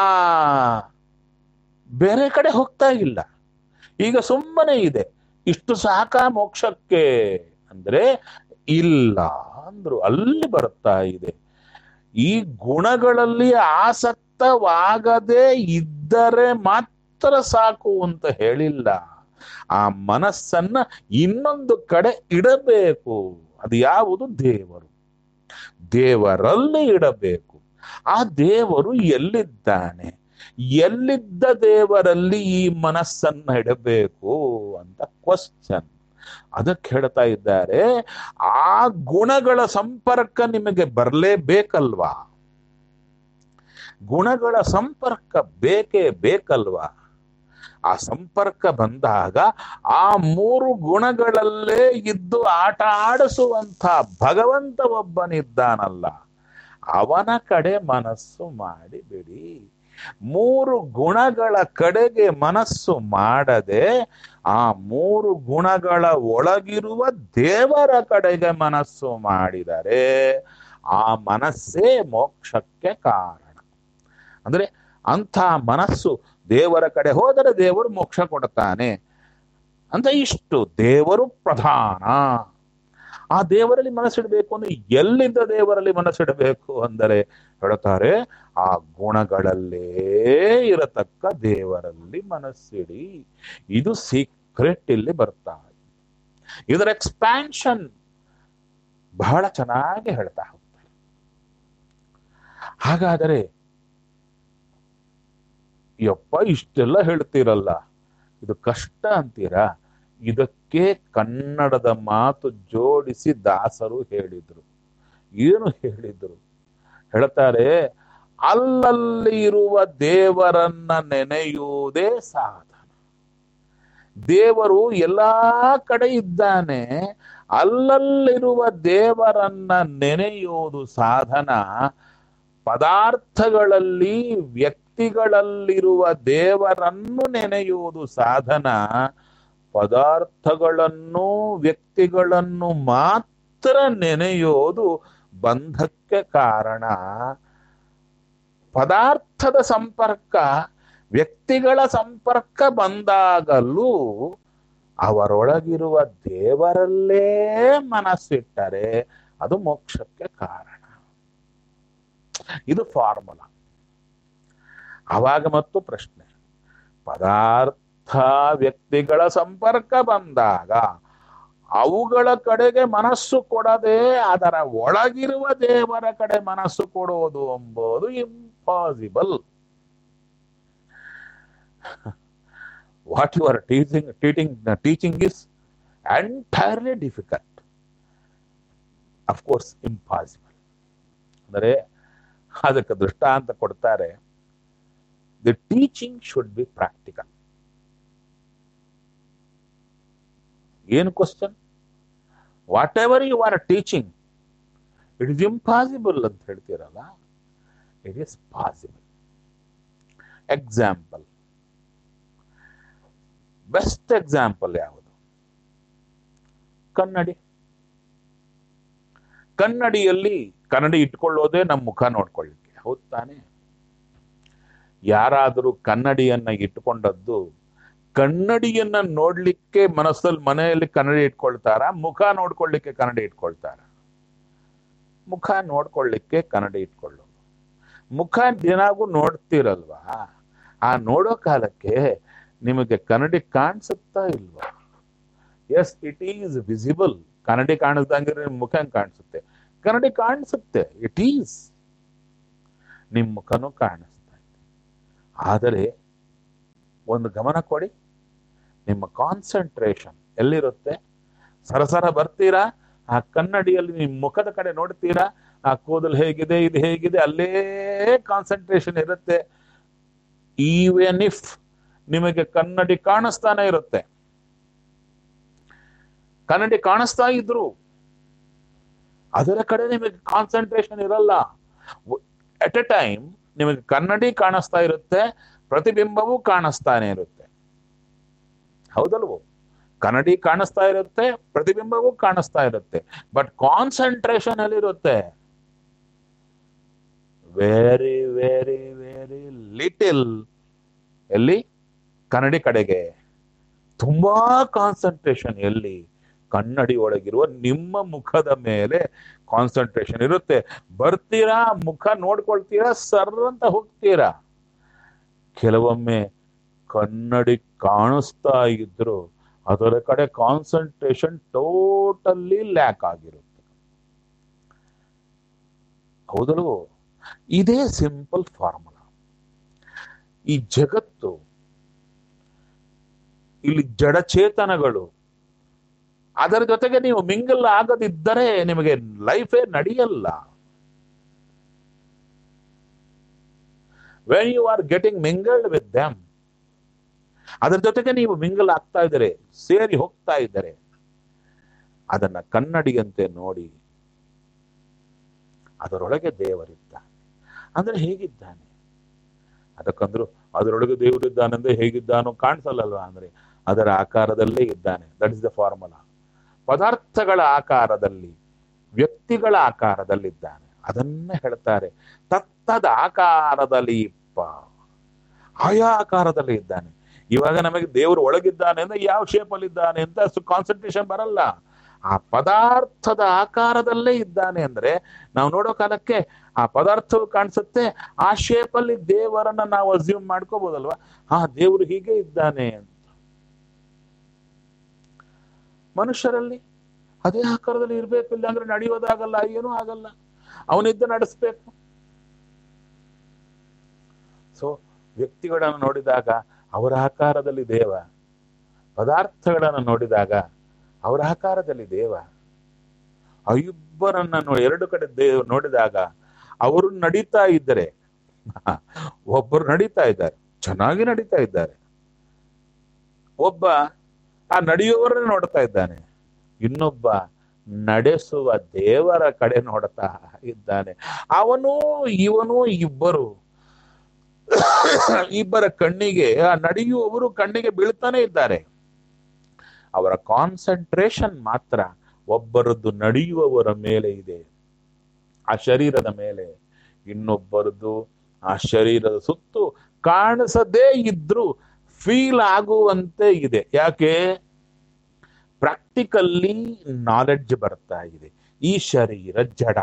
ಬೇರೆ ಕಡೆ ಹೋಗ್ತಾ ಇಲ್ಲ, ಈಗ ಸುಮ್ಮನೆ ಇದೆ. ಇಷ್ಟು ಸಾಕ ಮೋಕ್ಷಕ್ಕೆ ಅಂದ್ರೆ ಇಲ್ಲ ಅಂದ್ರು. ಅಲ್ಲಿ ಬರ್ತಾ ಇದೆ, ಈ ಗುಣಗಳಲ್ಲಿ ಆಸಕ್ತವಾಗದೇ ಇದ್ದರೆ ಮಾತ್ರ ಸಾಕು ಅಂತ ಹೇಳಿಲ್ಲ. ಆ ಮನಸ್ಸನ್ನ ಇನ್ನೊಂದು ಕಡೆ ಇಡಬೇಕು. ಅದು ಯಾವುದು? ದೇವರು. ದೇವರಲ್ಲಿ ಇಡಬೇಕು. ಆ ದೇವರು ಎಲ್ಲಿದ್ದಾನೆ? ಎಲ್ಲಿದ್ದ ದೇವರಲ್ಲಿ ಈ ಮನಸ್ಸನ್ನ ಇಡಬೇಕು ಅಂತ ಕ್ವಶನ್. ಅದಕ್ಕೆ ಹೇಳ್ತಾ ಇದ್ದಾರೆ, ಆ ಗುಣಗಳ ಸಂಪರ್ಕ ನಿಮಗೆ ಬರಲೇಬೇಕಲ್ವಾ? ಗುಣಗಳ ಸಂಪರ್ಕ ಬೇಕೇ ಬೇಕಲ್ವಾ? ಆ ಸಂಪರ್ಕ ಬಂದಾಗ ಆ ಮೂರು ಗುಣಗಳಲ್ಲೇ ಇದ್ದು ಆಟ ಆಡಿಸುವಂಥ ಭಗವಂತ ಒಬ್ಬನಿದ್ದಾನಲ್ಲ, ಅವನ ಕಡೆ ಮನಸ್ಸು ಮಾಡಿ ಬಿಡಿ. ಮೂರು ಗುಣಗಳ ಕಡೆಗೆ ಮನಸ್ಸು ಮಾಡದೆ ಆ ಮೂರು ಗುಣಗಳ ಒಳಗಿರುವ ದೇವರ ಕಡೆಗೆ ಮನಸ್ಸು ಮಾಡಿದರೆ ಆ ಮನಸ್ಸೇ ಮೋಕ್ಷಕ್ಕೆ ಕಾರಣ. ಅಂದ್ರೆ ಅಂಥ ಮನಸ್ಸು ದೇವರ ಕಡೆ ಹೋದರೆ ದೇವರು ಮೋಕ್ಷ ಕೊಡುತ್ತಾನೆ ಅಂತ. ಇಷ್ಟು ದೇವರು ಪ್ರಧಾನ. ಆ ದೇವರಲ್ಲಿ ಮನಸ್ಸಿಡಬೇಕು ಅಂದ್ರೆ ಎಲ್ಲಿದ್ದ ದೇವರಲ್ಲಿ ಮನಸ್ಸಿಡಬೇಕು ಅಂದರೆ ಹೇಳ್ತಾರೆ, ಆ ಗುಣಗಳಲ್ಲೇ ಇರತಕ್ಕ ದೇವರಲ್ಲಿ ಮನಸ್ಸಿಡಿ. ಇದು ಸೀಕ್ರೆಟ್ ಇಲ್ಲಿ ಬರ್ತಾ. ಇದರ ಎಕ್ಸ್ಪ್ಯಾನ್ಷನ್ ಬಹಳ ಚೆನ್ನಾಗಿ ಹೇಳ್ತಾ ಹೋಗ್ತಾರೆ. ಹಾಗಾದರೆ ಯಪ್ಪ ಇಷ್ಟೆಲ್ಲ ಹೇಳ್ತೀರಲ್ಲ, ಇದು ಕಷ್ಟ ಅಂತೀರಾ? ಇದಕ್ಕೆ ಕನ್ನಡದ ಮಾತು ಜೋಡಿಸಿ ದಾಸರು ಹೇಳಿದ್ರು. ಏನು ಹೇಳಿದ್ರು? ಹೇಳ್ತಾರೆ, ಅಲ್ಲಲ್ಲಿ ಇರುವ ದೇವರನ್ನ ನೆನೆಯುವುದೇ ಸಾಧನ. ದೇವರು ಎಲ್ಲಾ ಕಡೆ ಇದ್ದಾನೆ, ಅಲ್ಲಲ್ಲಿರುವ ದೇವರನ್ನ ನೆನೆಯುವುದು ಸಾಧನ. ಪದಾರ್ಥಗಳಲ್ಲಿ, ವ್ಯಕ್ತಿಗಳಲ್ಲಿರುವ ದೇವರನ್ನು ನೆನೆಯುವುದು ಸಾಧನ. ಪದಾರ್ಥಗಳನ್ನು, ವ್ಯಕ್ತಿಗಳನ್ನು ಮಾತ್ರ ನೆನೆಯೋದು ಬಂಧಕ್ಕೆ ಕಾರಣ. ಪದಾರ್ಥದ ಸಂಪರ್ಕ, ವ್ಯಕ್ತಿಗಳ ಸಂಪರ್ಕ ಬಂದಾಗಲೂ ಅವರೊಳಗಿರುವ ದೇವರಲ್ಲೇ ಮನಸ್ಸಿಟ್ಟರೆ ಅದು ಮೋಕ್ಷಕ್ಕೆ ಕಾರಣ. ಇದು ಫಾರ್ಮುಲಾ. ಆವಾಗ ಮತ್ತು ಪ್ರಶ್ನೆ, ಪದಾರ್ಥ ವ್ಯಕ್ತಿಗಳ ಸಂಪರ್ಕ ಬಂದಾಗ ಅವುಗಳ ಕಡೆಗೆ ಮನಸ್ಸು ಕೊಡದೆ ಅದರ ಒಳಗಿರುವ ದೇವರ ಕಡೆ ಮನಸ್ಸು ಕೊಡುವುದು ಎಂಬುದು impossible. What you are teaching teaching teaching is entirely difficult, of course impossible. ಅಂದರೆ ಅದಕ್ಕೆ ದೃಷ್ಟಾಂತ ಕೊಡ್ತಾರೆ, the teaching should be practical. ಏನು question? Whatever you are teaching, it is impossible ಅಂತ ಹೇಳ್ತೀರಲ್ಲ, it is possible. Example, best example ಯಾವುದು? ಕನ್ನಡಿ. ಕನ್ನಡಿಯಲ್ಲಿ ಕನ್ನಡಿ ಇಟ್ಕೊಳ್ಳೋದೇ ನಮ್ಮ ಮುಖ ನೋಡ್ಕೊಳ್ಳಿಕ್ಕೆ, ಹೌದು ತಾನೆ? ಯಾರಾದರೂ ಕನ್ನಡಿಯನ್ನ ಇಟ್ಕೊಂಡದ್ದು ಕನ್ನಡಿಯನ್ನ ನೋಡ್ಲಿಕ್ಕೆ ಮನಸ್ಸಲ್ಲಿ ಮನೆಯಲ್ಲಿ ಕನ್ನಡಿ ಇಟ್ಕೊಳ್ತಾರ, ಮುಖ ನೋಡ್ಕೊಳ್ಳಿಕ್ಕೆ ಕನ್ನಡಿ ಇಟ್ಕೊಳ್ತಾರ? ಮುಖ ನೋಡ್ಕೊಳ್ಳಿಕ್ಕೆ ಕನ್ನಡಿ ಇಟ್ಕೊಳ್ಳೋದು. ಮುಖ ದಿನಾಗೂ ನೋಡ್ತಿರಲ್ವಾ, ಆ ನೋಡೋ ಕಾಲಕ್ಕೆ ನಿಮಗೆ ಕನ್ನಡಿ ಕಾಣಿಸುತ್ತಾ ಇಲ್ವಾ? Yes, it is visible. ಕನ್ನಡಿ ಕಾಣಿಸ್ದಂಗಿದ್ರೆ ನಿಮ್ ಮುಖ ಕಾಣಿಸುತ್ತೆ? ಕನ್ನಡಿ ಕಾಣಿಸುತ್ತೆ, ಇಟ್ ಈಸ್. ನಿಮ್ ಮುಖನೂ ಕಾಣಿಸ್ತಾ ಇದೆ. ಆದರೆ ಒಂದು ಗಮನ ಕೊಡಿ, ನಿಮ್ಮ ಕಾನ್ಸಂಟ್ರೇಷನ್ ಎಲ್ಲಿರುತ್ತೆ? ಸರಸರ ಬರ್ತೀರಾ, ಆ ಕನ್ನಡಿಯಲ್ಲಿ ನಿಮ್ಮ ಮುಖದ ಕಡೆ ನೋಡ್ತೀರಾ, ಆ ಕೂದಲು ಹೇಗಿದೆ, ಇದು ಹೇಗಿದೆ, ಅಲ್ಲೇ ಕಾನ್ಸಂಟ್ರೇಷನ್ ಇರುತ್ತೆ. ಈವನ್ ಇಫ್ ನಿಮಗೆ ಕನ್ನಡಿ ಕಾಣಿಸ್ತಾನೆ ಇರುತ್ತೆ, ಕನ್ನಡಿ ಕಾಣಿಸ್ತಾ ಇದ್ರು ಅದರ ಕಡೆ ನಿಮಗೆ ಕಾನ್ಸಂಟ್ರೇಷನ್ ಇರಲ್ಲ. ಎಟ್ ಎ ಟೈಮ್ ನಿಮಗೆ ಕನ್ನಡಿ ಕಾಣಿಸ್ತಾ ಇರುತ್ತೆ, ಪ್ರತಿಬಿಂಬವೂ ಕಾಣಿಸ್ತಾನೆ ಇರುತ್ತೆ, ಹೌದಲ್ವೋ? ಕನ್ನಡಿ ಕಾಣಿಸ್ತಾ ಇರುತ್ತೆ, ಪ್ರತಿಬಿಂಬವೂ ಕಾಣಿಸ್ತಾ ಇರುತ್ತೆ, ಬಟ್ ಕಾನ್ಸಂಟ್ರೇಷನ್ ಎಲ್ಲಿರುತ್ತೆ? Very very very little. ಎಲ್ಲಿ? ಕನ್ನಡಿ ಕಡೆಗೆ. ತುಂಬಾ ಕಾನ್ಸಂಟ್ರೇಷನ್ ಎಲ್ಲಿ? ಕನ್ನಡಿ ಒಳಗಿರುವ ನಿಮ್ಮ ಮುಖದ ಮೇಲೆ ಕಾನ್ಸಂಟ್ರೇಷನ್ ಇರುತ್ತೆ. ಬರ್ತೀರಾ, ಮುಖ ನೋಡ್ಕೊಳ್ತೀರಾ, ಸರ್ ಅಂತ ಹೋಗ್ತೀರಾ. ಕೆಲವೊಮ್ಮೆ ಕನ್ನಡಿ ಕಾಣಿಸ್ತಾ ಇದ್ರು ಅದರ ಕಡೆ ಕಾನ್ಸಂಟ್ರೇಷನ್ ಟೋಟಲ್ಲಿ ಲ್ಯಾಕ್ ಆಗಿರುತ್ತೆ, ಹೌದಲ್ವೋ? ಇದೇ ಸಿಂಪಲ್ ಫಾರ್ಮುಲಾ. ಈ ಜಗತ್ತು, ಇಲ್ಲಿ ಜಡಚೇತನಗಳು, ಅದರ ಜೊತೆಗೆ ನೀವು ಮಿಂಗಲ್ ಆಗದಿದ್ದರೆ ನಿಮಗೆ ಲೈಫೇ ನಡೆಯಲ್ಲ. When you are getting mingled with them, ಅದರ ಜೊತೆಗೆ ನೀವು ಮಿಂಗಲ್ ಆಗ್ತಾ ಇದ್ದಾರೆ, ಸೇರಿ ಹೋಗ್ತಾ ಇದ್ದಾರೆ, ಅದನ್ನ ಕನ್ನಡಿಯಂತೆ ನೋಡಿ ಅದರೊಳಗೆ ದೇವರಿದ್ದಾನೆ. ಅಂದ್ರೆ ಹೇಗಿದ್ದಾನೆ? ಅದಕ್ಕಂದ್ರು ಅದರೊಳಗೆ ದೇವರಿದ್ದಾನಂದ್ರೆ ಹೇಗಿದ್ದಾನೋ ಕಾಣಿಸಲ್ಲಲ್ವಾ? ಅಂದ್ರೆ ಅದರ ಆಕಾರದಲ್ಲೇ ಇದ್ದಾನೆ. That is the formula. ಪದಾರ್ಥಗಳ ಆಕಾರದಲ್ಲಿ, ವ್ಯಕ್ತಿಗಳ ಆಕಾರದಲ್ಲಿದ್ದಾನೆ. ಅದನ್ನ ಹೇಳ್ತಾರೆ ತತ್ತದ ಆಕಾರದಲ್ಲಿ ಇಪ್ಪ. ಆಯಾ ಆಕಾರದಲ್ಲಿ ಇದ್ದಾನೆ. ಇವಾಗ ನಮಗೆ ದೇವರು ಒಳಗಿದ್ದಾನೆ ಅಂದ್ರೆ ಯಾವ ಶೇಪ್ ಅಲ್ಲಿ ಇದ್ದಾನೆ ಅಂತ ಅಷ್ಟು ಕಾನ್ಸಂಟ್ರೇಷನ್ ಬರಲ್ಲ. ಆ ಪದಾರ್ಥದ ಆಕಾರದಲ್ಲೇ ಇದ್ದಾನೆ ಅಂದ್ರೆ ನಾವು ನೋಡೋ ಕಾಲಕ್ಕೆ ಆ ಪದಾರ್ಥವು ಕಾಣಿಸುತ್ತೆ, ಆ ಶೇಪ್ ಅಲ್ಲಿ ದೇವರನ್ನ ನಾವು ಅಸ್ಯೂಮ್ ಮಾಡ್ಕೋಬಹುದಲ್ವಾ? ಆ ದೇವರು ಹೀಗೆ ಇದ್ದಾನೆ ಅಂತ. ಮನುಷ್ಯರಲ್ಲಿ ಅದೇ ಆಕಾರದಲ್ಲಿ ಇರ್ಬೇಕು, ಇಲ್ಲ ಅಂದ್ರೆ ನಡೆಯೋದಾಗಲ್ಲ, ಏನೂ ಆಗಲ್ಲ. ಅವನಿದ್ದ ನಡೆಸ್ಬೇಕು. ಸೊ ವ್ಯಕ್ತಿಗಳನ್ನು ನೋಡಿದಾಗ ಅವರ ಆಕಾರದಲ್ಲಿ ದೇವ, ಪದಾರ್ಥಗಳನ್ನು ನೋಡಿದಾಗ ಅವರ ಆಕಾರದಲ್ಲಿ ದೇವ, ಇಬ್ಬರನ್ನ ಎರಡು ಕಡೆ ದೇವ ನೋಡಿದಾಗ ಅವರು ನಡೀತಾ ಇದ್ದರೆ, ಒಬ್ಬರು ನಡೀತಾ ಇದ್ದಾರೆ, ಚೆನ್ನಾಗಿ ನಡೀತಾ ಇದ್ದಾರೆ, ಒಬ್ಬ ಆ ನಡೆಯುವವರನ್ನ ನೋಡ್ತಾ ಇದ್ದಾನೆ, ಇನ್ನೊಬ್ಬ ನಡೆಸುವ ದೇವರ ಕಡೆ ನೋಡ್ತಾ ಇದ್ದಾನೆ. ಅವನು ಇವನು ಇಬ್ಬರು, ಇಬ್ಬರ ಕಣ್ಣಿಗೆ, ಆ ನಡೆಯುವವರು ಕಣ್ಣಿಗೆ ಬೀಳ್ತಾನೆ ಇದ್ದಾರೆ. ಅವರ ಕಾನ್ಸಂಟ್ರೇಷನ್ ಮಾತ್ರ ಒಬ್ಬರದ್ದು ನಡೆಯುವವರ ಮೇಲೆ ಇದೆ, ಆ ಶರೀರದ ಮೇಲೆ. ಇನ್ನೊಬ್ಬರದ್ದು ಆ ಶರೀರದ ಸುತ್ತು ಕಾಣಿಸದೇ ಇದ್ರು ಫೀಲ್ ಆಗುವಂತೆ ಇದೆ. ಯಾಕೆ? ಪ್ರಾಕ್ಟಿಕಲ್ಲಿ ನಾಲೆಡ್ಜ್ ಬರ್ತಾ ಇದೆ. ಈ ಶರೀರ ಜಡ,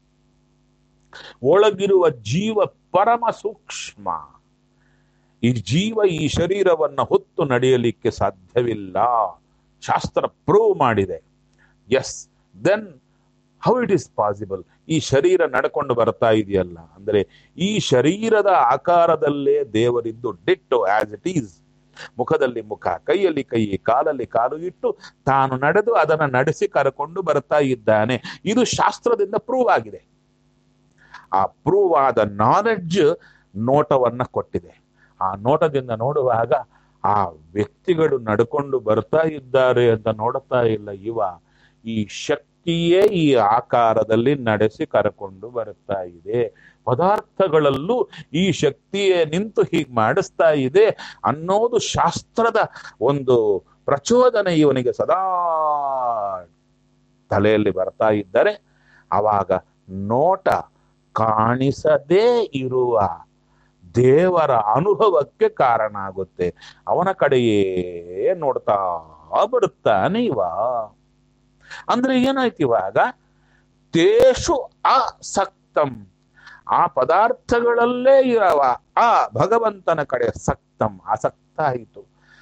ಒಳಗಿರುವ ಜೀವ ಪರಮ ಸೂಕ್ಷ್ಮ. ಈ ಜೀವ ಈ ಶರೀರವನ್ನ ಹೊತ್ತು ನಡೆಯಲಿಕ್ಕೆ ಸಾಧ್ಯವಿಲ್ಲ, ಶಾಸ್ತ್ರ ಪ್ರೂವ್ ಮಾಡಿದೆ. Yes, then how it is possible? ಈ ಶರೀರ ನಡ್ಕೊಂಡು ಬರ್ತಾ ಇದೆಯಲ್ಲ ಅಂದ್ರೆ ಈ ಶರೀರದ ಆಕಾರದಲ್ಲೇ ದೇವರಿದ್ದು ಡಿಟ್ಟೋ ಆಸ್ ಇಟ್ ಈಸ್, ಮುಖದಲ್ಲಿ ಮುಖ, ಕೈಯಲ್ಲಿ ಕೈ, ಕಾಲಲ್ಲಿ ಕಾಲು ಇಟ್ಟು ತಾನು ನಡೆದು ಅದನ್ನು ನಡೆಸಿ ಕರ್ಕೊಂಡು ಬರ್ತಾ ಇದ್ದಾನೆ. ಇದು ಶಾಸ್ತ್ರದಿಂದ ಪ್ರೂವ್ ಆಗಿದೆ. ಆ ಪ್ರೂವ್ ಆದ ನಾಲೆಡ್ಜ್ ನೋಟವನ್ನ ಕೊಟ್ಟಿದೆ. ಆ ನೋಟದಿಂದ ನೋಡುವಾಗ ಆ ವ್ಯಕ್ತಿಗಳು ನಡ್ಕೊಂಡು ಬರ್ತಾ ಇದ್ದಾರೆ ಅಂತ ನೋಡುತ್ತಾ ಇಲ್ಲ, ಇವ ಈ ಶಕ್ತಿಯೇ ಈ ಆಕಾರದಲ್ಲಿ ನಡೆಸಿ ಕರ್ಕೊಂಡು ಬರುತ್ತಾ ಇದೆ. ಪದಾರ್ಥಗಳಲ್ಲೂ ಈ ಶಕ್ತಿಯೇ ನಿಂತು ಹೀಗೆ ಮಾಡಿಸ್ತಾ ಇದೆ ಅನ್ನೋದು ಶಾಸ್ತ್ರದ ಒಂದು ಪ್ರಚೋದನೆ ಇವನಿಗೆ ಸದಾ ತಲೆಯಲ್ಲಿ ಬರ್ತಾ ಇದ್ದರೆ ಆವಾಗ ನೋಟ ಕಾಣಿಸದೇ ಇರುವ ದೇವರ ಅನುಭವಕ್ಕೆ ಕಾರಣ ಆಗುತ್ತೆ. ಅವನ ಕಡೆಯೇ ನೋಡ್ತಾ ಬರುತ್ತಾನೆ ಇವ. ಅಂದ್ರೆ ಏನಾಯ್ತು ಇವಾಗ? ತೇಷು ಅಸಕ್ತಂ, ಆ ಪದಾರ್ಥಗಳಲ್ಲೇ ಇರವ ಆ ಭಗವಂತನ ಕಡೆ ಸಕ್ತಂ, ಆಸಕ್ತ ಆಯಿತು.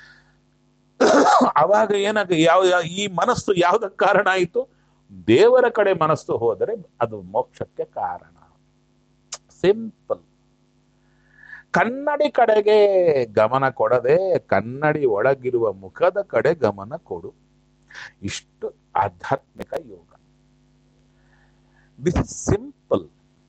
ಅವಾಗ ಏನಾಗ ಯಾವ ಈ ಮನಸ್ಸು ಯಾವುದಕ್ಕೆ ಕಾರಣ ಆಯಿತು? ದೇವರ ಕಡೆ ಮನಸ್ಸು ಹೋದರೆ ಅದು ಮೋಕ್ಷಕ್ಕೆ ಕಾರಣ. ಸಿಂಪಲ್. ಕನ್ನಡಿ ಕಡೆಗೆ ಗಮನ ಕೊಡದೆ ಕನ್ನಡಿ ಒಳಗಿರುವ ಮುಖದ ಕಡೆ ಗಮನ ಕೊಡು. ಇಷ್ಟು ಆಧ್ಯಾತ್ಮಿಕ ಯೋಗ. This is simple,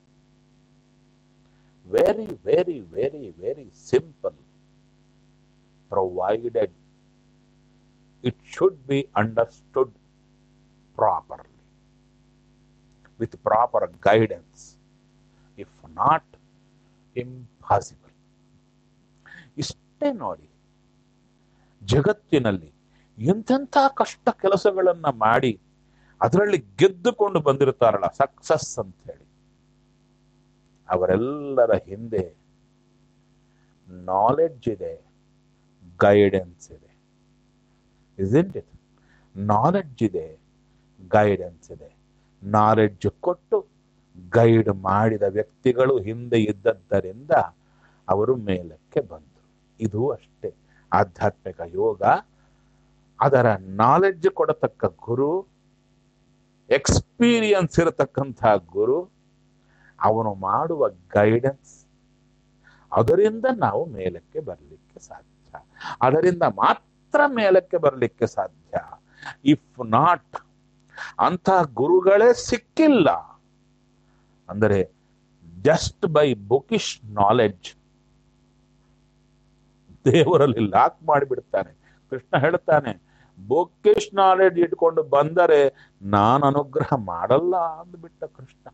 very very very very simple, provided it should be understood properly with proper guidance. If not, impossible. ಇಷ್ಟೇ ನೋಡಿ, ಜಗತ್ತಿನಲ್ಲಿ ಎಂತೆಂಥ ಕಷ್ಟ ಕೆಲಸಗಳನ್ನ ಮಾಡಿ ಅದರಲ್ಲಿ ಗೆದ್ದುಕೊಂಡು ಬಂದಿರ್ತಾರಲ್ಲ, ಸಕ್ಸಸ್ ಅಂತ ಹೇಳಿ, ಅವರೆಲ್ಲರ ಹಿಂದೆ ನಾಲೆಡ್ಜ್ ಇದೆ, ಗೈಡೆನ್ಸ್ ಇದೆ. Isn't it? ನಾಲೆಡ್ಜ್ ಇದೆ, ಗೈಡೆನ್ಸ್ ಇದೆ. ನಾಲೆಡ್ಜ್ ಕೊಟ್ಟು ಗೈಡ್ ಮಾಡಿದ ವ್ಯಕ್ತಿಗಳು ಹಿಂದೆ ಇದ್ದದ್ದರಿಂದ ಅವರು ಮೇಲಕ್ಕೆ ಬಂದರು. ಇದು ಅಷ್ಟೇ ಆಧ್ಯಾತ್ಮಿಕ ಯೋಗ. ಅದರ ನಾಲೆಡ್ಜ್ ಕೊಡತಕ್ಕ ಗುರು, ಎಕ್ಸ್ಪೀರಿಯನ್ಸ್ ಇರತಕ್ಕಂಥ ಗುರು, ಅವನು ಮಾಡುವ ಗೈಡೆನ್ಸ್, ಅದರಿಂದ ನಾವು ಮೇಲಕ್ಕೆ ಬರಲಿಕ್ಕೆ ಸಾಧ್ಯ. ಅದರಿಂದ ಮಾತ್ರ ಮೇಲಕ್ಕೆ ಬರಲಿಕ್ಕೆ ಸಾಧ್ಯ. ಇಫ್ ನಾಟ್, ಅಂತ ಗುರುಗಳೇ ಸಿಕ್ಕಿಲ್ಲ ಅಂದರೆ ಜಸ್ಟ್ ಬೈ ಬುಕಿಶ್ ನಾಲೆಡ್ಜ್ ದೇವರಲ್ಲಿ ಲಾಕ್ ಮಾಡಿಬಿಡ್ತಾನೆ. ಕೃಷ್ಣ ಹೇಳ್ತಾನೆ, ಬುಕಿಶ್ ನಾಲೆಡ್ಜ್ ಇಟ್ಕೊಂಡು ಬಂದರೆ ನಾನು ಅನುಗ್ರಹ ಮಾಡಲ್ಲ ಅಂದ್ಬಿಟ್ಟ ಕೃಷ್ಣ.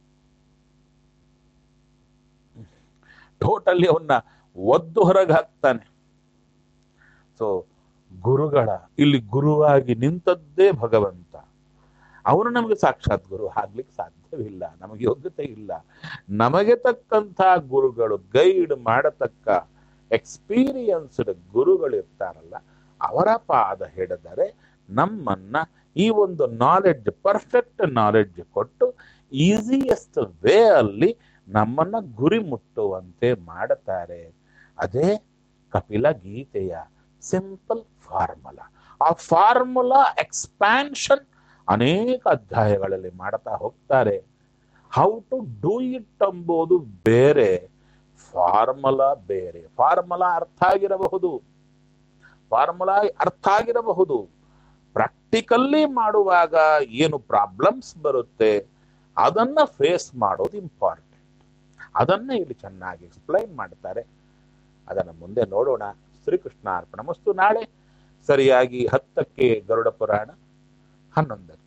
ಟೋಟಲಿ ಅವನ್ನ ಒದ್ದು ಹೊರಗೆ ಹಾಕ್ತಾನೆ. ಸೊ ಗುರುಗಳ ಇಲ್ಲಿ ಗುರುವಾಗಿ ನಿಂತದ್ದೇ ಭಗವಂತ. ಅವನು ನಮಗೆ ಸಾಕ್ಷಾತ್ ಗುರು ಆಗ್ಲಿಕ್ಕೆ ಸಾಧ್ಯವಿಲ್ಲ, ನಮಗೆ ಯೋಗ್ಯತೆ ಇಲ್ಲ. ನಮಗೆ ತಕ್ಕಂಥ ಗುರುಗಳು, ಗೈಡ್ ಮಾಡತಕ್ಕ ಎಕ್ಸ್ಪೀರಿಯನ್ಸ್ಡ್ ಗುರುಗಳು ಇರ್ತಾರಲ್ಲ, ಅವರ ಪಾದ ಹಿಡಿದರೆ ನಮ್ಮನ್ನ ಈ ಒಂದು ನಾಲೆಡ್ಜ್, ಪರ್ಫೆಕ್ಟ್ ನಾಲೆಡ್ಜ್ ಕೊಟ್ಟು ಈಸಿಯೆಸ್ಟ್ ವೇ ಅಲ್ಲಿ ನಮ್ಮನ್ನ ಗುರಿ ಮುಟ್ಟುವಂತೆ ಮಾಡುತ್ತಾರೆ. ಅದೇ ಕಪಿಲ ಗೀತೆಯ ಸಿಂಪಲ್ ಫಾರ್ಮುಲಾ. ಆ ಫಾರ್ಮುಲಾ ಎಕ್ಸ್ಪ್ಯಾನ್ಷನ್ ಅನೇಕ ಅಧ್ಯಾಯಗಳಲ್ಲಿ ಮಾಡ್ತಾ ಹೋಗ್ತಾರೆ. ಹೌ ಟು ಡೂ ಇಟ್ ಎಂಬುದು ಬೇರೆ, ಫಾರ್ಮುಲಾ ಬೇರೆ. ಫಾರ್ಮುಲಾ ಅರ್ಥ ಆಗಿರಬಹುದು, ಫಾರ್ಮುಲಾ ಅರ್ಥ ಆಗಿರಬಹುದು, ಪ್ರಾಕ್ಟಿಕಲ್ಲಿ ಮಾಡುವಾಗ ಏನು ಪ್ರಾಬ್ಲಮ್ಸ್ ಬರುತ್ತೆ ಅದನ್ನ ಫೇಸ್ ಮಾಡೋದು ಇಂಪಾರ್ಟೆಂಟ್. ಅದನ್ನ ಇಲ್ಲಿ ಚೆನ್ನಾಗಿ ಎಕ್ಸ್ಪ್ಲೈನ್ ಮಾಡ್ತಾರೆ. ಅದನ್ನು ಮುಂದೆ ನೋಡೋಣ. ಶ್ರೀಕೃಷ್ಣ ಅರ್ಪಣಮಸ್ತು. ನಾಳೆ ಸರಿಯಾಗಿ ಹತ್ತಕ್ಕೆ ಗರುಡ ಪುರಾಣ, ಹನ್ನೊಂದಕ್ಕೆ